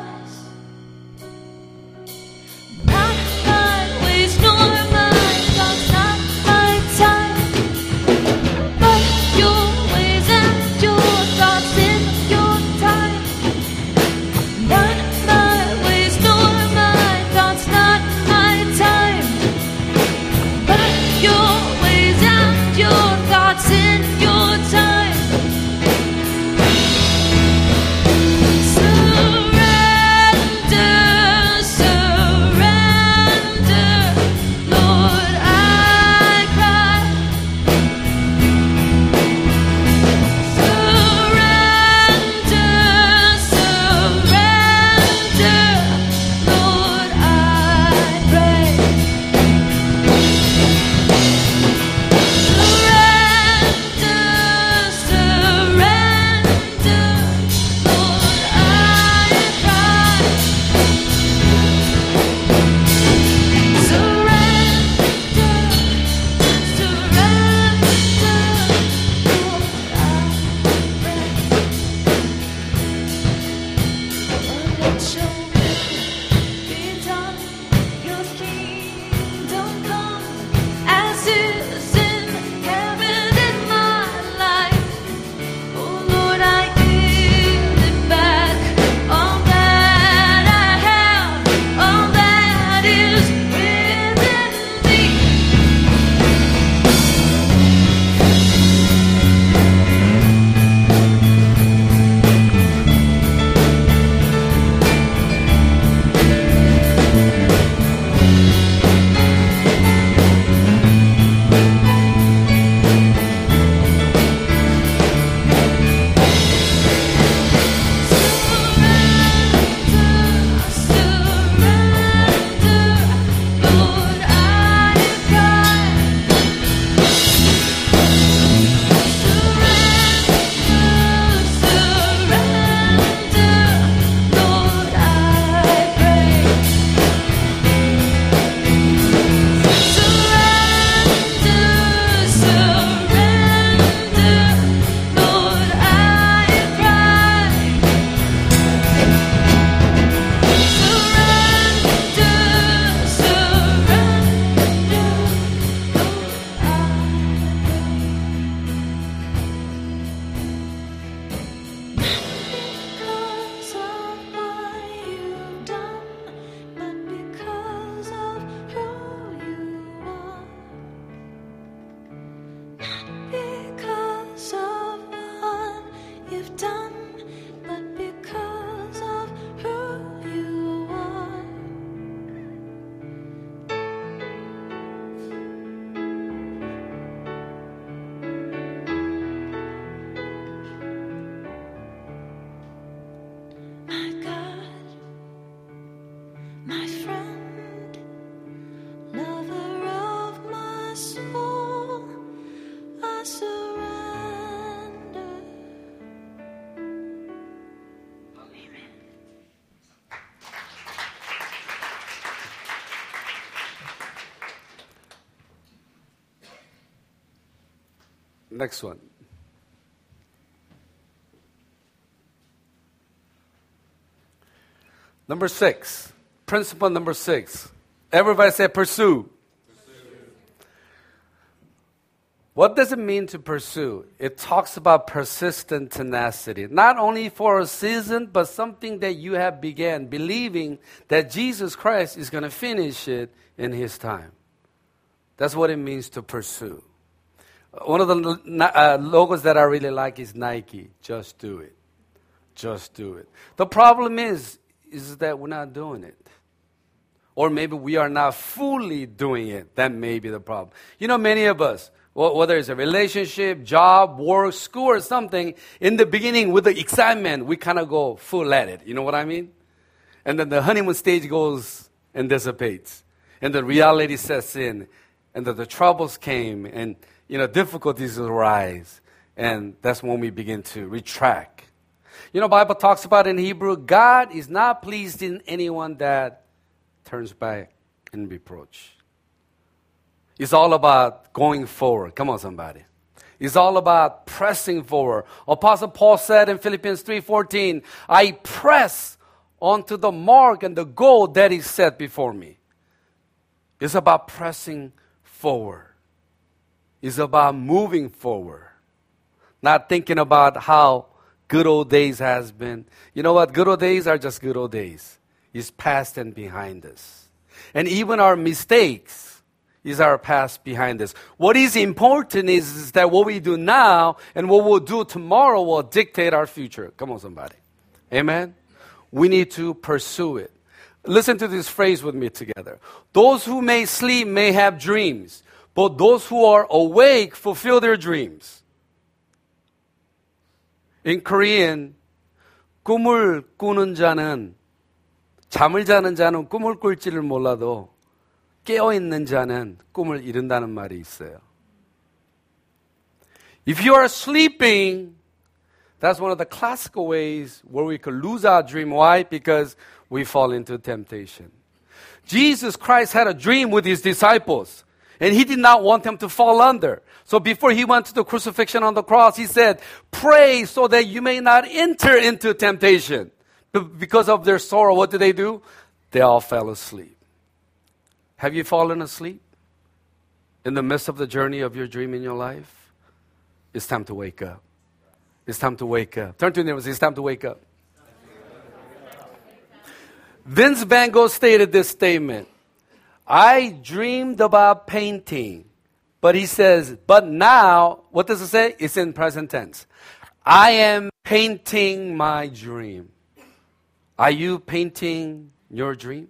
Not my ways, nor my thoughts, not my time, but Your ways and Your thoughts in Your time. Not my ways, nor my thoughts, not my time, but Your ways and Your thoughts in Your time. So Next one. Number six. Principle number six. Everybody say pursue. What does it mean to pursue? It talks about persistent tenacity. Not only for a season, but something that you have began, believing that Jesus Christ is going to finish it in His time. That's what it means to pursue. One of the uh, logos that I really like is Nike. Just do it. Just do it. The problem is, is that we're not doing it. Or maybe we are not fully doing it. That may be the problem. You know, many of us, whether it's a relationship, job, work, school, or something, in the beginning with the excitement, we kind of go full at it. You know what I mean? And then the honeymoon stage goes and dissipates. And the reality sets in. And then the troubles came. And, you know, difficulties arise. And that's when we begin to retract. You know, Bible talks about in Hebrew, God is not pleased in anyone that turns back in reproach. It's all about going forward. Come on, somebody. It's all about pressing forward. Apostle Paul said in Philippians three fourteen, I press onto the mark and the goal that is set before me. It's about pressing forward. It's about moving forward. Not thinking about how good old days has been. You know what? Good old days are just good old days. It's past and behind us. And even our mistakes is our past behind us. What is important is, is that what we do now and what we'll do tomorrow will dictate our future. Come on, somebody. Amen? We need to pursue it. Listen to this phrase with me together. Those who may sleep may have dreams, but those who are awake fulfill their dreams. In Korean, 꿈을 꾸는 자는, 잠을 자는 자는 꿈을 꿀지를 몰라도 깨어있는 자는 꿈을 이룬다는 말이 있어요. If you are sleeping, that's one of the classical ways where we could lose our dream. Why? Because we fall into temptation. Jesus Christ had a dream with His disciples, and He did not want them to fall under. So before He went to the crucifixion on the cross, He said, pray so that you may not enter into temptation. But because of their sorrow, what did they do? They all fell asleep. Have you fallen asleep in the midst of the journey of your dream in your life? It's time to wake up. It's time to wake up. Turn to your neighbor and say, it's time to wake up. Vince Van Gogh stated this statement. I dreamed about painting. But he says, but now, what does it say? It's in present tense. I am painting my dream. Are you painting your dream?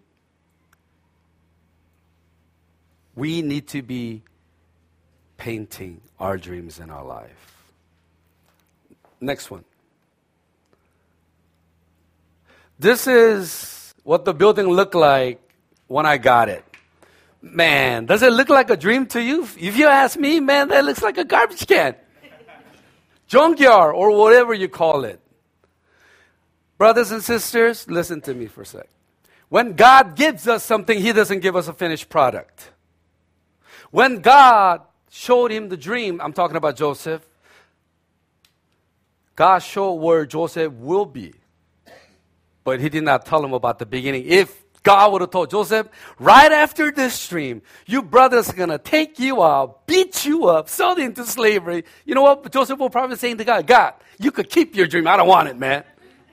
We need to be painting our dreams in our life. Next one. This is what the building looked like when I got it. Man, does it look like a dream to you? If you ask me, man, that looks like a garbage can. Junkyard or whatever you call it. Brothers and sisters, listen to me for a sec. When God gives us something, He doesn't give us a finished product. When God showed him the dream, I'm talking about Joseph, God showed where Joseph will be. But He did not tell him about the beginning. If God would have told Joseph, right after this dream, you brothers are going to take you out, beat you up, sell you into slavery. You know what? Joseph will probably say to God, God, you could keep your dream. I don't want it, man.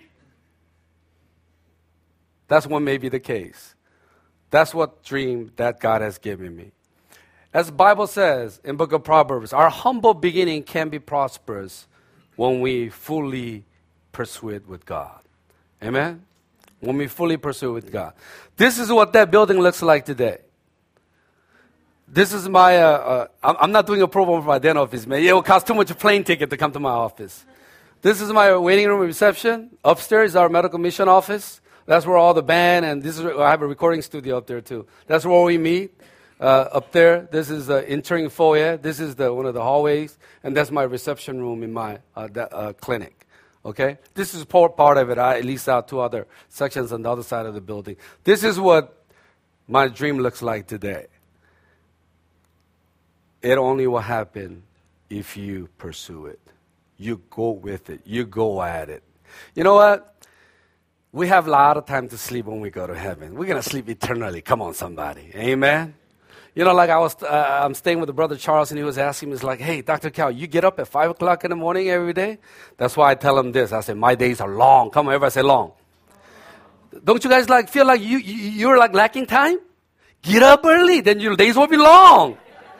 That's what may be the case. That's what dream that God has given me. As the Bible says in book of Proverbs, our humble beginning can be prosperous when we fully pursue it with God. Amen? When we fully pursue it with God. This is what that building looks like today. This is my, uh, uh, I'm not doing a program for my den office, man. It will cost too much a plane ticket to come to my office. This is my waiting room reception. Upstairs is our medical mission office. That's where all the band, and this is, I have a recording studio up there too. That's where we meet. Uh, up there, this is the entering foyer. This is the one of the hallways, and that's my reception room in my uh, the, uh, clinic. Okay, this is part part of it. I at least have two other sections on the other side of the building. This is what my dream looks like today. It only will happen if you pursue it. You go with it. You go at it. You know what? We have a lot of time to sleep when we go to heaven. We're going to sleep eternally. Come on, somebody. Amen? You know, like I was, uh, I'm staying with the brother Charles, and he was asking me, he's like, hey, Doctor Cal, you get up at five o'clock in the morning every day? That's why I tell him this. I say, my days are long. Come on, everybody say long. Don't you guys like feel like you, you, you're like lacking time? Get up early, then your days will be long.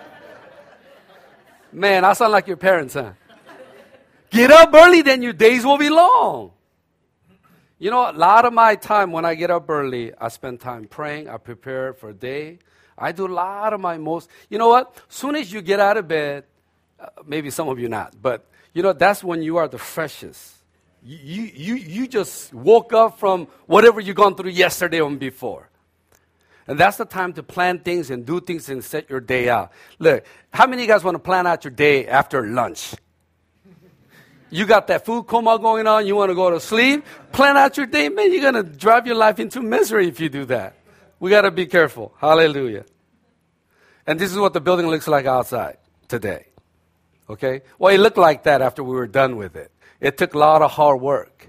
Man, I sound like your parents, huh? Get up early, then your days will be long. You know, a lot of my time when I get up early, I spend time praying. I prepare for a day. I do a lot of my most, you know what? Soon as you get out of bed, uh, maybe some of you not, but you know, that's when you are the freshest. You, you, you just woke up from whatever you've gone through yesterday or before. And that's the time to plan things and do things and set your day out. Look, how many of you guys want to plan out your day after lunch? You got that food coma going on, you want to go to sleep, plan out your day. Man, you're going to drive your life into misery if you do that. We got to be careful. Hallelujah. And this is what the building looks like outside today. Okay? Well, it looked like that after we were done with it. It took a lot of hard work.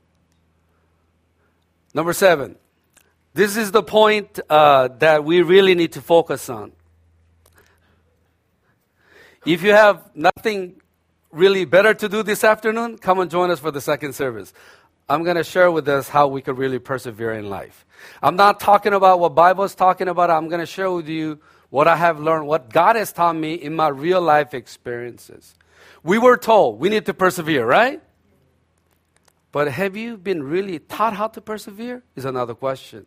Number seven. This is the point uh, that we really need to focus on. If you have nothing really better to do this afternoon, come and join us for the second service. I'm going to share with us how we could really persevere in life. I'm not talking about what Bible is talking about. I'm going to share with you what I have learned, what God has taught me in my real life experiences. We were told we need to persevere, right? But have you been really taught how to persevere? Is another question.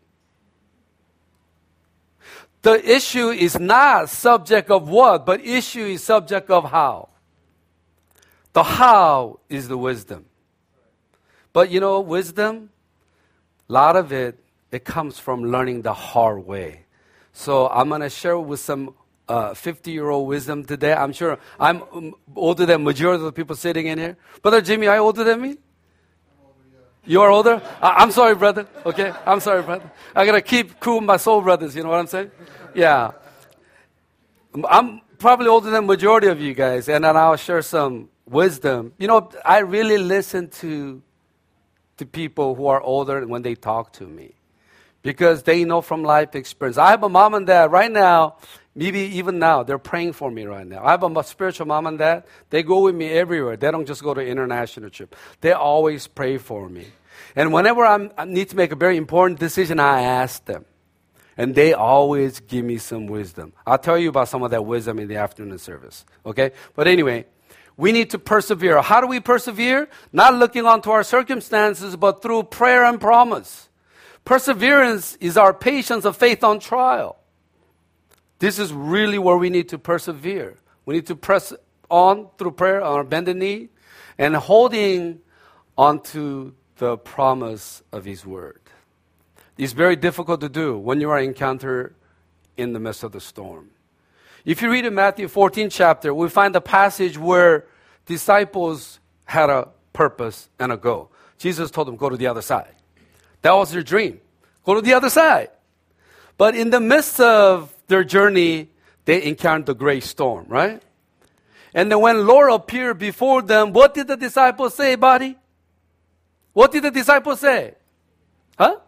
The issue is not subject of what, but issue is subject of how. The how is the wisdom. But you know, wisdom, a lot of it, it comes from learning the hard way. So I'm going to share with some uh, fifty-year-old wisdom today. I'm sure I'm um, older than majority of the people sitting in here. Brother Jimmy, are you older than me? You are older? I- I'm sorry, brother. Okay, I'm sorry, brother. I got to keep cool with my soul brothers, you know what I'm saying? Yeah. I'm probably older than majority of you guys, and then I'll share some wisdom. You know, I really listen to to people who are older when they talk to me because they know from life experience. I have a mom and dad right now, maybe even now, they're praying for me right now. I have a spiritual mom and dad. They go with me everywhere. They don't just go to international trip. They always pray for me. And whenever I'm, I need to make a very important decision, I ask them. And they always give me some wisdom. I'll tell you about some of that wisdom in the afternoon service. Okay? But anyway, we need to persevere. How do we persevere? Not looking onto our circumstances, but through prayer and promise. Perseverance is our patience of faith on trial. This is really where we need to persevere. We need to press on through prayer on our bended knee and holding onto the promise of His Word. It's very difficult to do when you are encountered in the midst of the storm. If you read in Matthew fourteen chapter, we find a passage where disciples had a purpose and a goal. Jesus told them, go to the other side. That was their dream. Go to the other side. But in the midst of their journey, they encountered the great storm, right? And then when Lord appeared before them, what did the disciples say, buddy? What did the disciples say? Huh?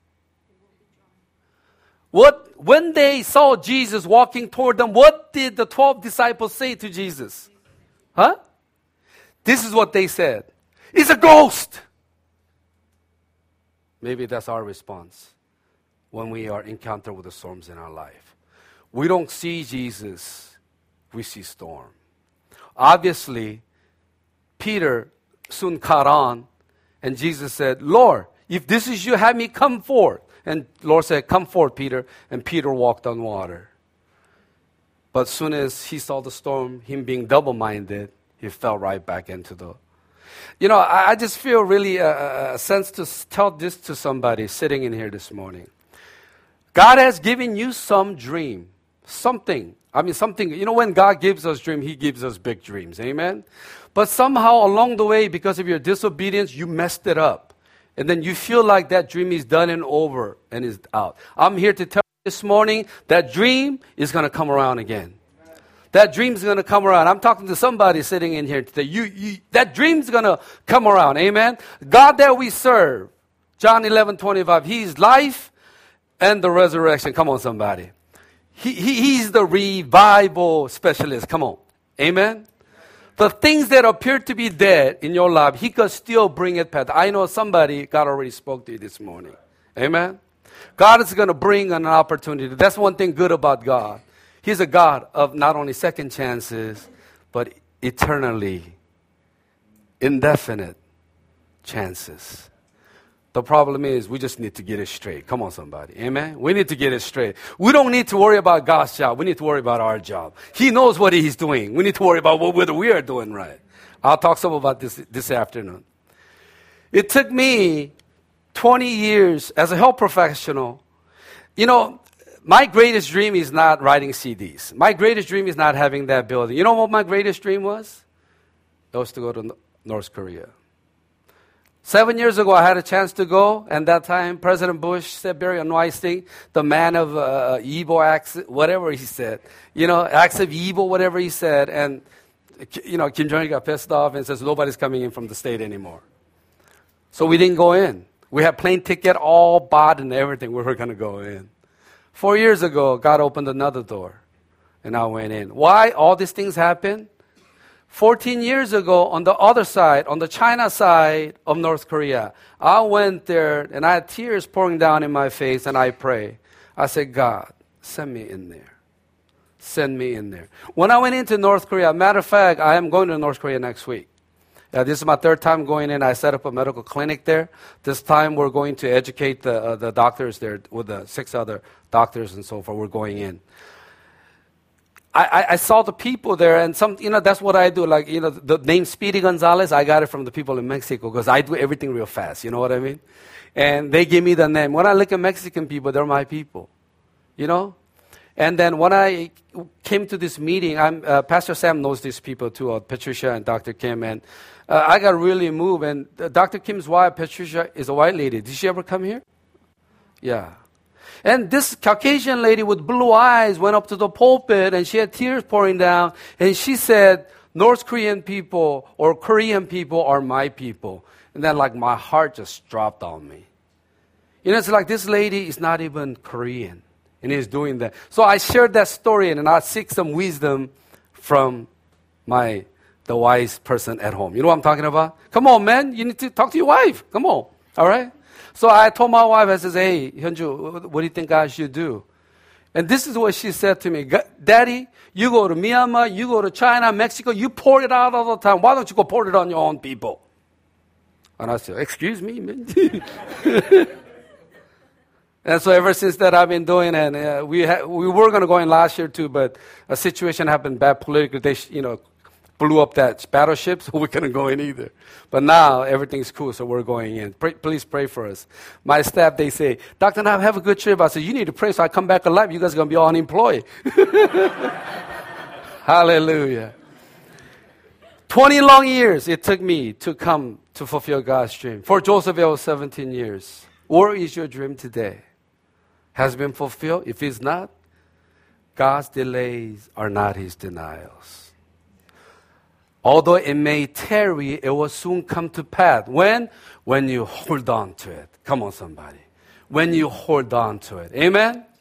What, when they saw Jesus walking toward them, what did the twelve disciples say to Jesus? Huh? This is what they said. It's a ghost. Maybe that's our response when we are encountered with the storms in our life. We don't see Jesus, we see storm. Obviously, Peter soon caught on, and Jesus said, Lord, if this is you, have me come forth. And Lord said, come forth, Peter. And Peter walked on water. But as soon as he saw the storm, him being double-minded, he fell right back into the... You know, I, I just feel really a, a sense to tell this to somebody sitting in here this morning. God has given you some dream, something. I mean, something. You know, when God gives us dream, He gives us big dreams. Amen? But somehow along the way, because of your disobedience, you messed it up. And then you feel like that dream is done and over and is out. I'm here to tell you this morning that dream is going to come around again. That dream's going to come around. I'm talking to somebody sitting in here today. You, you, that dream's going to come around. Amen. God that we serve, John eleven twenty-five, He's life and the resurrection. Come on, somebody. He, he, he's the revival specialist. Come on. Amen. The things that appear to be dead in your life, He could still bring it back. I know somebody, God already spoke to you this morning. Amen. God is going to bring an opportunity. That's one thing good about God. He's a God of not only second chances, but eternally indefinite chances. The problem is we just need to get it straight. Come on, somebody. Amen? We need to get it straight. We don't need to worry about God's job. We need to worry about our job. He knows what He's doing. We need to worry about whether we are doing right. I'll talk some about this this afternoon. It took me twenty years as a health professional. You know, my greatest dream is not writing C Ds. My greatest dream is not having that building. You know what my greatest dream was? It was to go to North Korea. Seven years ago, I had a chance to go, and that time President Bush said very unwise thing, the man of uh, evil acts, whatever he said, you know, acts of evil, whatever he said, and you know, Kim Jong-il got pissed off and says nobody's coming in from the state anymore. So we didn't go in. We had plane ticket all bought and everything. We were going to go in. Four years ago, God opened another door, and I went in. Why all these things happened? fourteen years ago, on the other side, on the China side of North Korea, I went there, and I had tears pouring down in my face, and I prayed. I said, God, send me in there. Send me in there. When I went into North Korea, matter of fact, I am going to North Korea next week. Uh, this is my third time going in. I set up a medical clinic there. This time we're going to educate the, uh, the doctors there with the six other doctors and so forth. We're going in. I, I, I saw the people there, and some, you know, that's what I do. Like, you know, the name Speedy Gonzalez, I got it from the people in Mexico because I do everything real fast. You know what I mean? And they give me the name. When I look at Mexican people, they're my people. You know? And then when I came to this meeting, I'm, uh, Pastor Sam knows these people too, uh, Patricia and Doctor Kim, and uh, I got really moved. And uh, Doctor Kim's wife, Patricia, is a white lady. Did she ever come here? Yeah. And this Caucasian lady with blue eyes went up to the pulpit, and she had tears pouring down, and she said, North Korean people or Korean people are my people. And then like my heart just dropped on me. You know, it's like this lady is not even Korean, and is doing that. So I shared that story, and I seek some wisdom from my the wise person at home. You know what I'm talking about? Come on, man. You need to talk to your wife. Come on. All right? So I told my wife, I said, hey, Hyunju, what do you think I should do? And this is what she said to me. Daddy, you go to Myanmar, you go to China, Mexico, you pour it out all the time. Why don't you go pour it on your own people? And I said, excuse me, man. And so ever since that, I've been doing it. And uh, we ha- we were going to go in last year too, but a situation happened bad politically. They, sh- you know, blew up that battleship, so we couldn't go in either. But now everything's cool, so we're going in. Pray, please pray for us. My staff, they say, Doctor Nam, have a good trip. I said, you need to pray so I come back alive. You guys are going to be all unemployed. Hallelujah. twenty long years it took me to come to fulfill God's dream. For Joseph, it was seventeen years. Where is your dream today? Has it been fulfilled? If it's not, God's delays are not His denials. Although it may tarry, it will soon come to pass. When? When you hold on to it. Come on, somebody. When you hold on to it. Amen? Amen.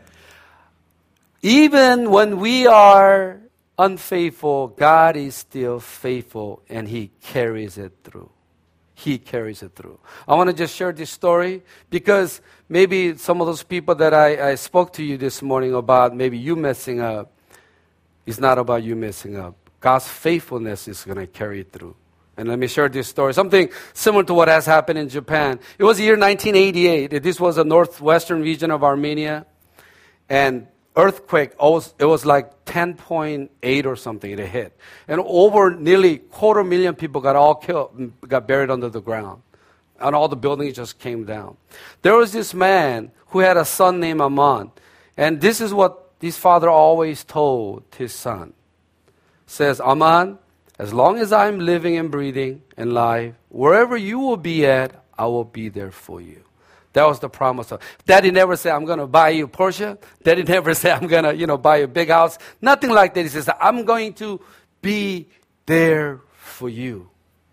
Even when we are unfaithful, God is still faithful, and He carries it through. He carries it through. I want to just share this story because maybe some of those people that I, I spoke to you this morning about, maybe you messing up, it's not about you messing up. God's faithfulness is going to carry it through. And let me share this story. Something similar to what has happened in Japan. It was the year nineteen eighty-eight. This was a northwestern region of Armenia. And earthquake, it was like ten point eight or something it hit. And over nearly quarter million people got all killed, got buried under the ground. And all the buildings just came down. There was this man who had a son named Aman. And this is what his father always told his son. Says, Aman, as long as I'm living and breathing and live, wherever you will be at, I will be there for you. That was the promise. Of, Daddy never said, I'm going to buy you a Porsche. Daddy never said, I'm going to, you know, buy you a big house. Nothing like that. He says, I'm going to be there for you.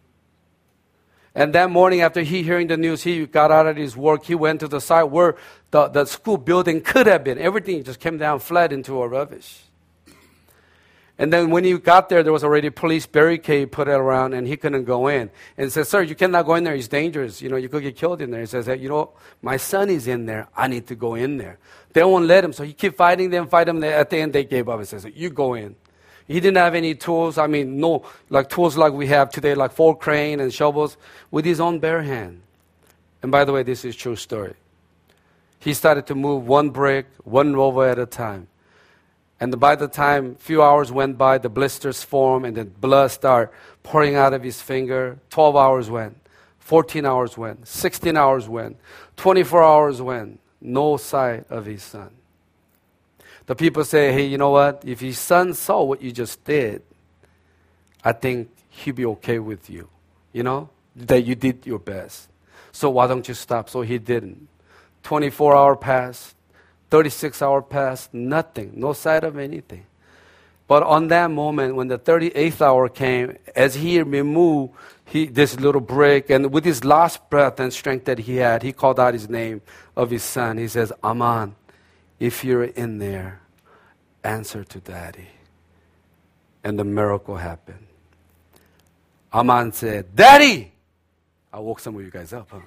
And that morning after he hearing the news, he got out of his work. He went to the site where the, the school building could have been. Everything just came down flat into a rubbish. And then when he got there, there was already a police barricade put around, and he couldn't go in. And he said, sir, you cannot go in there. It's dangerous. You know, you could get killed in there. He says, hey, you know, my son is in there. I need to go in there. They won't let him. So he kept fighting them, fighting them. At the end, they gave up and says, you go in. He didn't have any tools. I mean, no, like tools like we have today, like fork crane and shovels, with his own bare hand. And by the way, this is a true story. He started to move one brick, one rover at a time. And by the time a few hours went by, the blisters formed and the blood started pouring out of his finger. twelve hours went, fourteen hours went, sixteen hours went, twenty-four hours went. No sight of his son. The people say, hey, you know what? If his son saw what you just did, I think he'll be okay with you. You know, that you did your best. So why don't you stop? So he didn't. twenty-four hours passed. thirty-six hours passed, nothing, no sight of anything. But on that moment, when the thirty-eighth hour came, as he removed he, this little brick, and with his last breath and strength that he had, he called out his name of his son. He says, Aman, if you're in there, answer to Daddy. And the miracle happened. Aman said, Daddy! I woke some of you guys up, huh?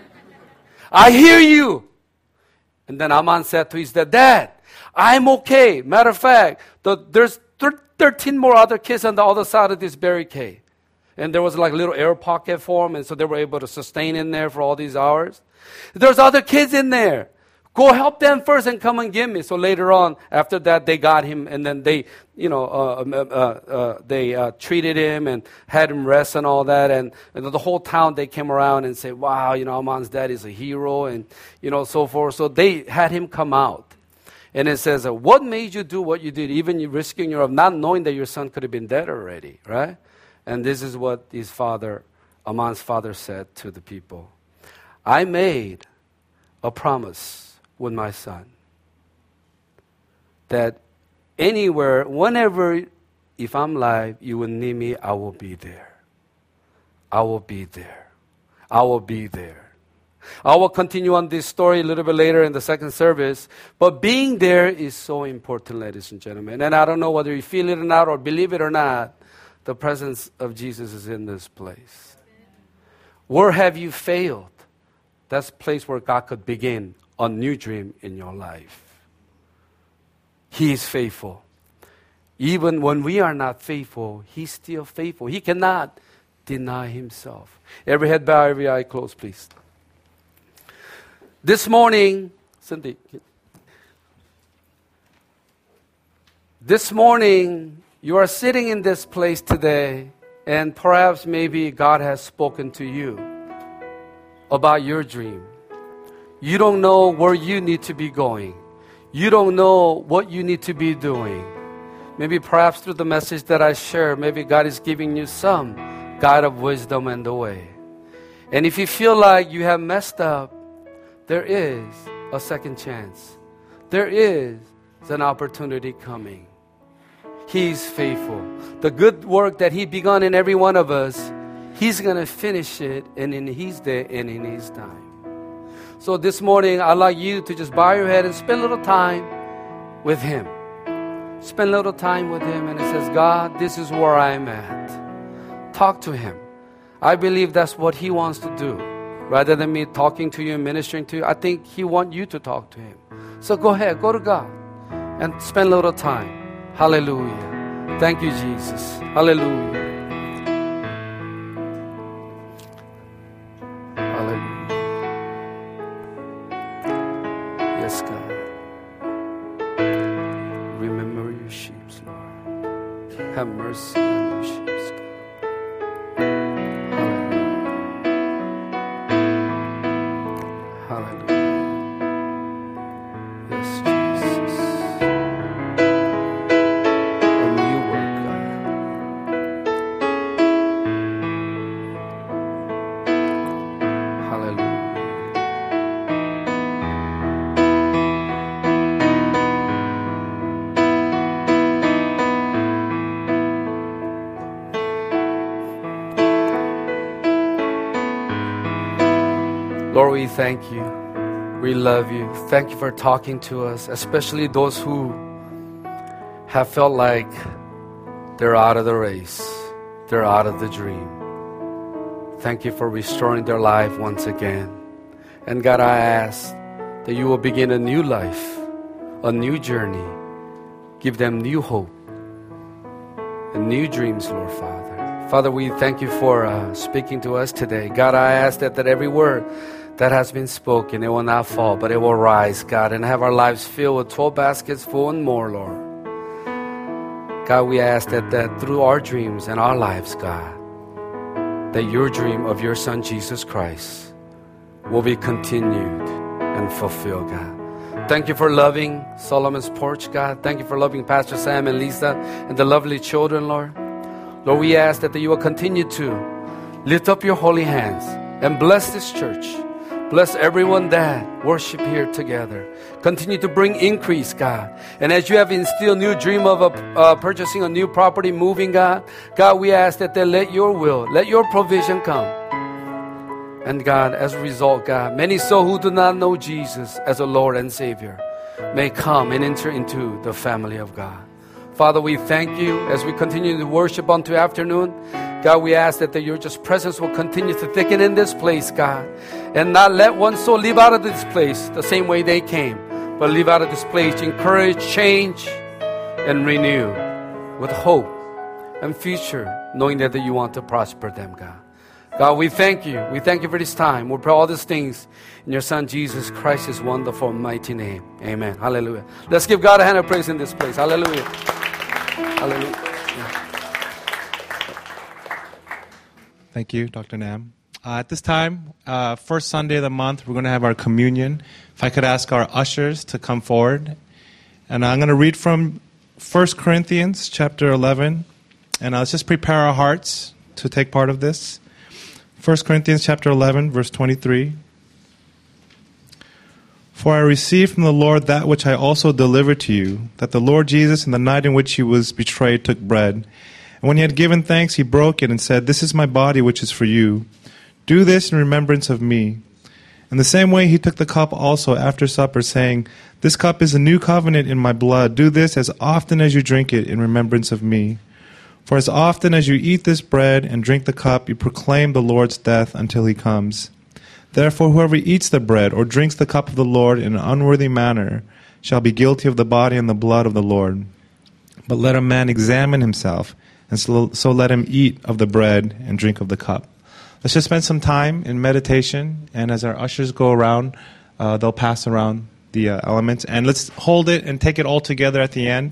I hear you! And then Aman said to his dad, Dad, I'm okay. Matter of fact, the, there's thir- thirteen more other kids on the other side of this barricade. And there was like a little air pocket for them, and so they were able to sustain in there for all these hours. There's other kids in there. Go help them first and come and get me. So later on, after that, they got him, and then they, you know, uh, uh, uh, they uh, treated him and had him rest and all that. And, and the whole town, they came around and said, wow, you know, Aman's dad is a hero, and, you know, so forth. So they had him come out. And it says, uh, what made you do what you did, even you risking your life, not knowing that your son could have been dead already, right? And this is what his father, Aman's father, said to the people. I made a promise with my son that anywhere, whenever, if I'm alive, you will need me, I will be there. I will be there. I will be there. I will continue on this story a little bit later in the second service, but being there is so important, ladies and gentlemen. And I don't know whether you feel it or not or believe it or not, the presence of Jesus is in this place. Where have you failed? That's a place where God could begin a new dream in your life. He is faithful. Even when we are not faithful, He's still faithful. He cannot deny Himself. Every head bow, every eye closed, please. This morning, Cindy, this morning, you are sitting in this place today, and perhaps maybe God has spoken to you about your dream. You don't know where you need to be going. You don't know what you need to be doing. Maybe perhaps through the message that I share, maybe God is giving you some guide of wisdom and the way. And if you feel like you have messed up, there is a second chance. There is an opportunity coming. He's faithful. The good work that He begun in every one of us, He's going to finish it, and in His day and in His time. So this morning, I'd like you to just bow your head and spend a little time with Him. Spend a little time with Him, and it says, God, this is where I'm at. Talk to Him. I believe that's what He wants to do. Rather than me talking to you and ministering to you, I think He wants you to talk to Him. So go ahead, go to God, and spend a little time. Hallelujah. Thank you, Jesus. Hallelujah. Hallelujah. Yes, God. Remember your sheep, Lord. Have mercy on your sheep, God. we thank you. We love you. Thank you for talking to us, especially those who have felt like they're out of the race. They're out of the dream. Thank you for restoring their life once again. And God, I ask that you will begin a new life, a new journey. Give them new hope and new dreams, Lord Father. Father, we thank you for uh, speaking to us today. God, I ask that, that every word that has been spoken, it will not fall, but it will rise, God, and have our lives filled with twelve baskets full and more, Lord. God, we ask that, that through our dreams and our lives, God, that your dream of your Son, Jesus Christ, will be continued and fulfilled, God. Thank you for loving Solomon's Porch, God. Thank you for loving Pastor Sam and Lisa and the lovely children, Lord. Lord, we ask that you will continue to lift up your holy hands and bless this church. Bless everyone that worship here together. Continue to bring increase, God. And as you have instilled new dream of a, uh, purchasing a new property, moving, God, God, we ask that they let your will, let your provision come. And God, as a result, God, many so who do not know Jesus as a Lord and Savior may come and enter into the family of God. Father, we thank you as we continue to worship unto afternoon. God, we ask that the, your just presence will continue to thicken in this place, God. And not let one soul leave out of this place the same way they came, but leave out of this place encourage, change, and renew with hope and future, knowing that, that you want to prosper them, God. God, we thank you. We thank you for this time. We pray all these things in your Son, Jesus Christ's wonderful, mighty name. Amen. Hallelujah. Let's give God a hand of praise in this place. Hallelujah. Hallelujah. Thank you, Doctor Nam. Uh, at this time, uh, first Sunday of the month, we're going to have our communion. If I could ask our ushers to come forward. And I'm going to read from First Corinthians chapter eleven. And let's just prepare our hearts to take part of this. First Corinthians chapter eleven, verse twenty-three. For I received from the Lord that which I also delivered to you, that the Lord Jesus, in the night in which he was betrayed, took bread. And when he had given thanks, he broke it and said, This is my body which is for you. Do this in remembrance of me. In the same way he took the cup also after supper, saying, This cup is a new covenant in my blood. Do this as often as you drink it in remembrance of me. For as often as you eat this bread and drink the cup, you proclaim the Lord's death until he comes. Therefore whoever eats the bread or drinks the cup of the Lord in an unworthy manner shall be guilty of the body and the blood of the Lord. But let a man examine himself, and so, so let him eat of the bread and drink of the cup. Let's just spend some time in meditation, and as our ushers go around, uh, they'll pass around the uh, elements. And let's hold it and take it all together at the end.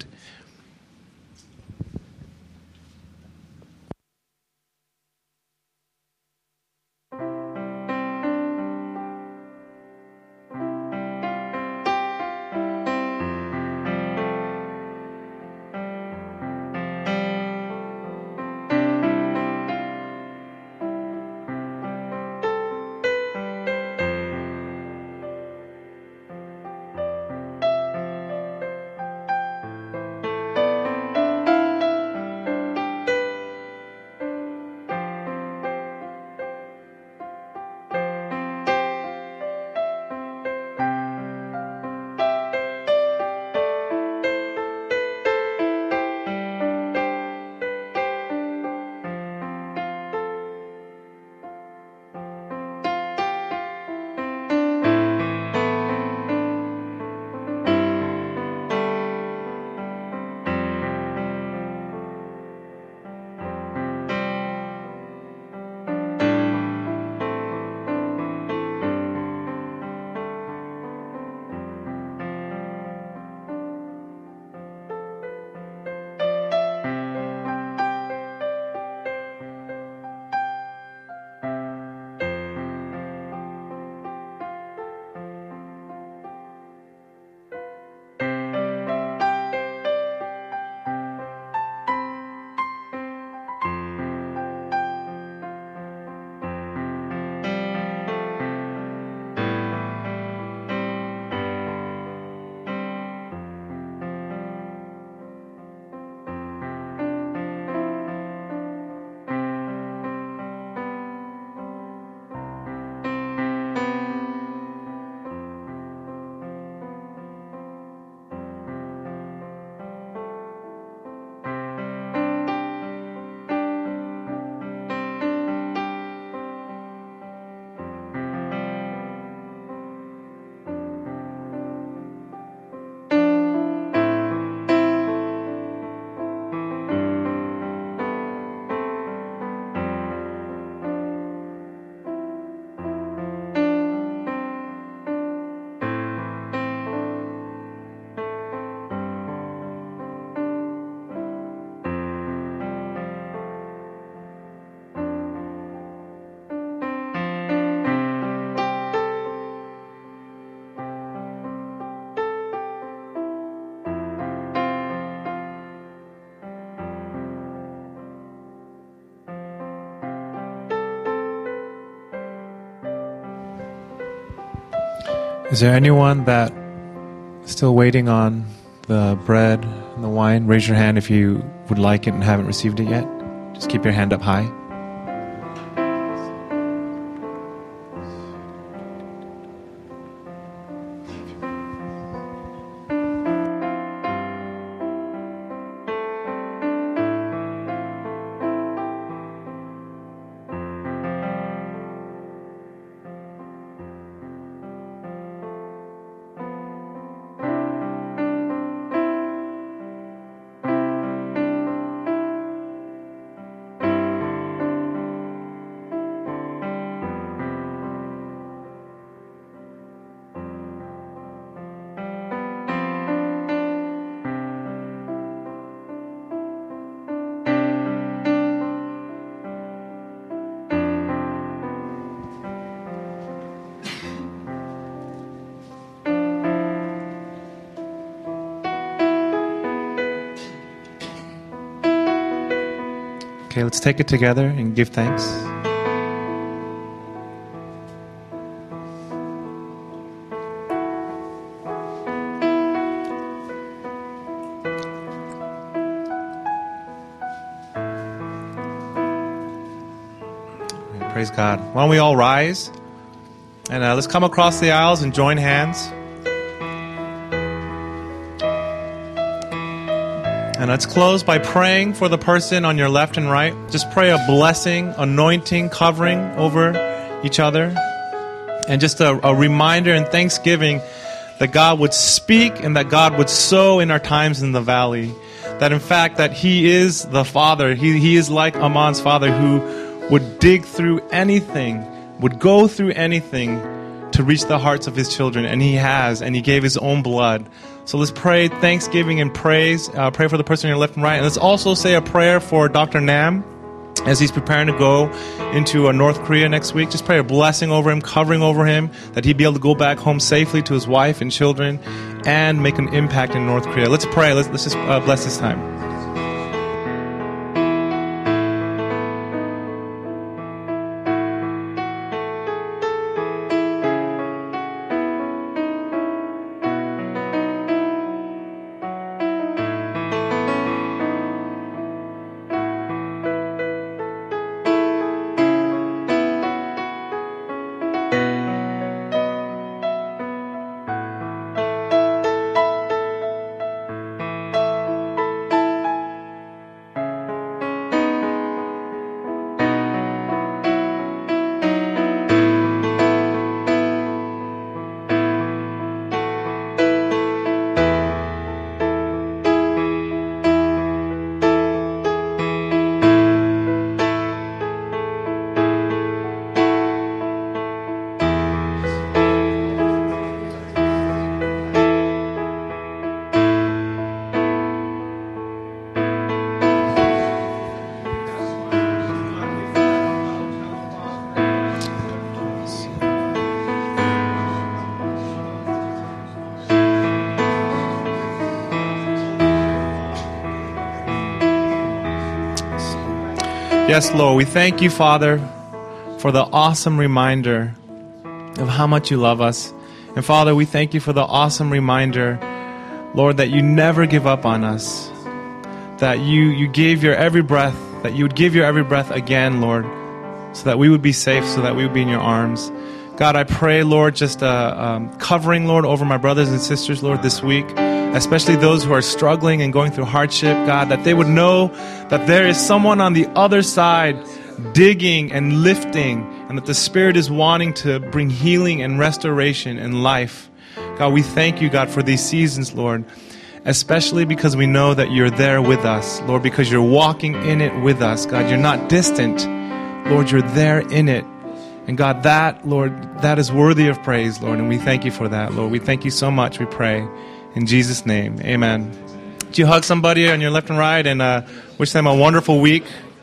Is there anyone that is still waiting on the bread and the wine? Raise your hand if you would like it and haven't received it yet. Just keep your hand up high. Okay, let's take it together and give thanks. Okay, praise God. Why don't we all rise? And uh, let's come across the aisles and join hands. And let's close by praying for the person on your left and right. Just pray a blessing, anointing, covering over each other. And just a, a reminder and thanksgiving that God would speak and that God would sow in our times in the valley. That in fact, that He is the Father. He, he is like Aman's father who would dig through anything, would go through anything to reach the hearts of His children. And He has, and He gave His own blood. So let's pray thanksgiving and praise. Uh, pray for the person on your left and right. And let's also say a prayer for Doctor Nam as he's preparing to go into uh, North Korea next week. Just pray a blessing over him, covering over him, that he'd be able to go back home safely to his wife and children and make an impact in North Korea. Let's pray. Let's, let's just uh, bless this time. Yes, Lord, we thank you, Father, for the awesome reminder of how much you love us. And Father, we thank you for the awesome reminder, Lord, that you never give up on us, that you, you gave your every breath, that you would give your every breath again, Lord, so that we would be safe, so that we would be in your arms. God, I pray, Lord, just uh, um, covering, Lord, over my brothers and sisters, Lord, this week, especially those who are struggling and going through hardship, God, that they would know that there is someone on the other side digging and lifting, and that the Spirit is wanting to bring healing and restoration and life. God, we thank you, God, for these seasons, Lord, especially because we know that you're there with us, Lord, because you're walking in it with us. God, you're not distant. Lord, you're there in it. And God, that, Lord, that is worthy of praise, Lord, and we thank you for that, Lord. We thank you so much, we pray. In Jesus' name, amen. Do you hug somebody on your left and right and uh, wish them a wonderful week?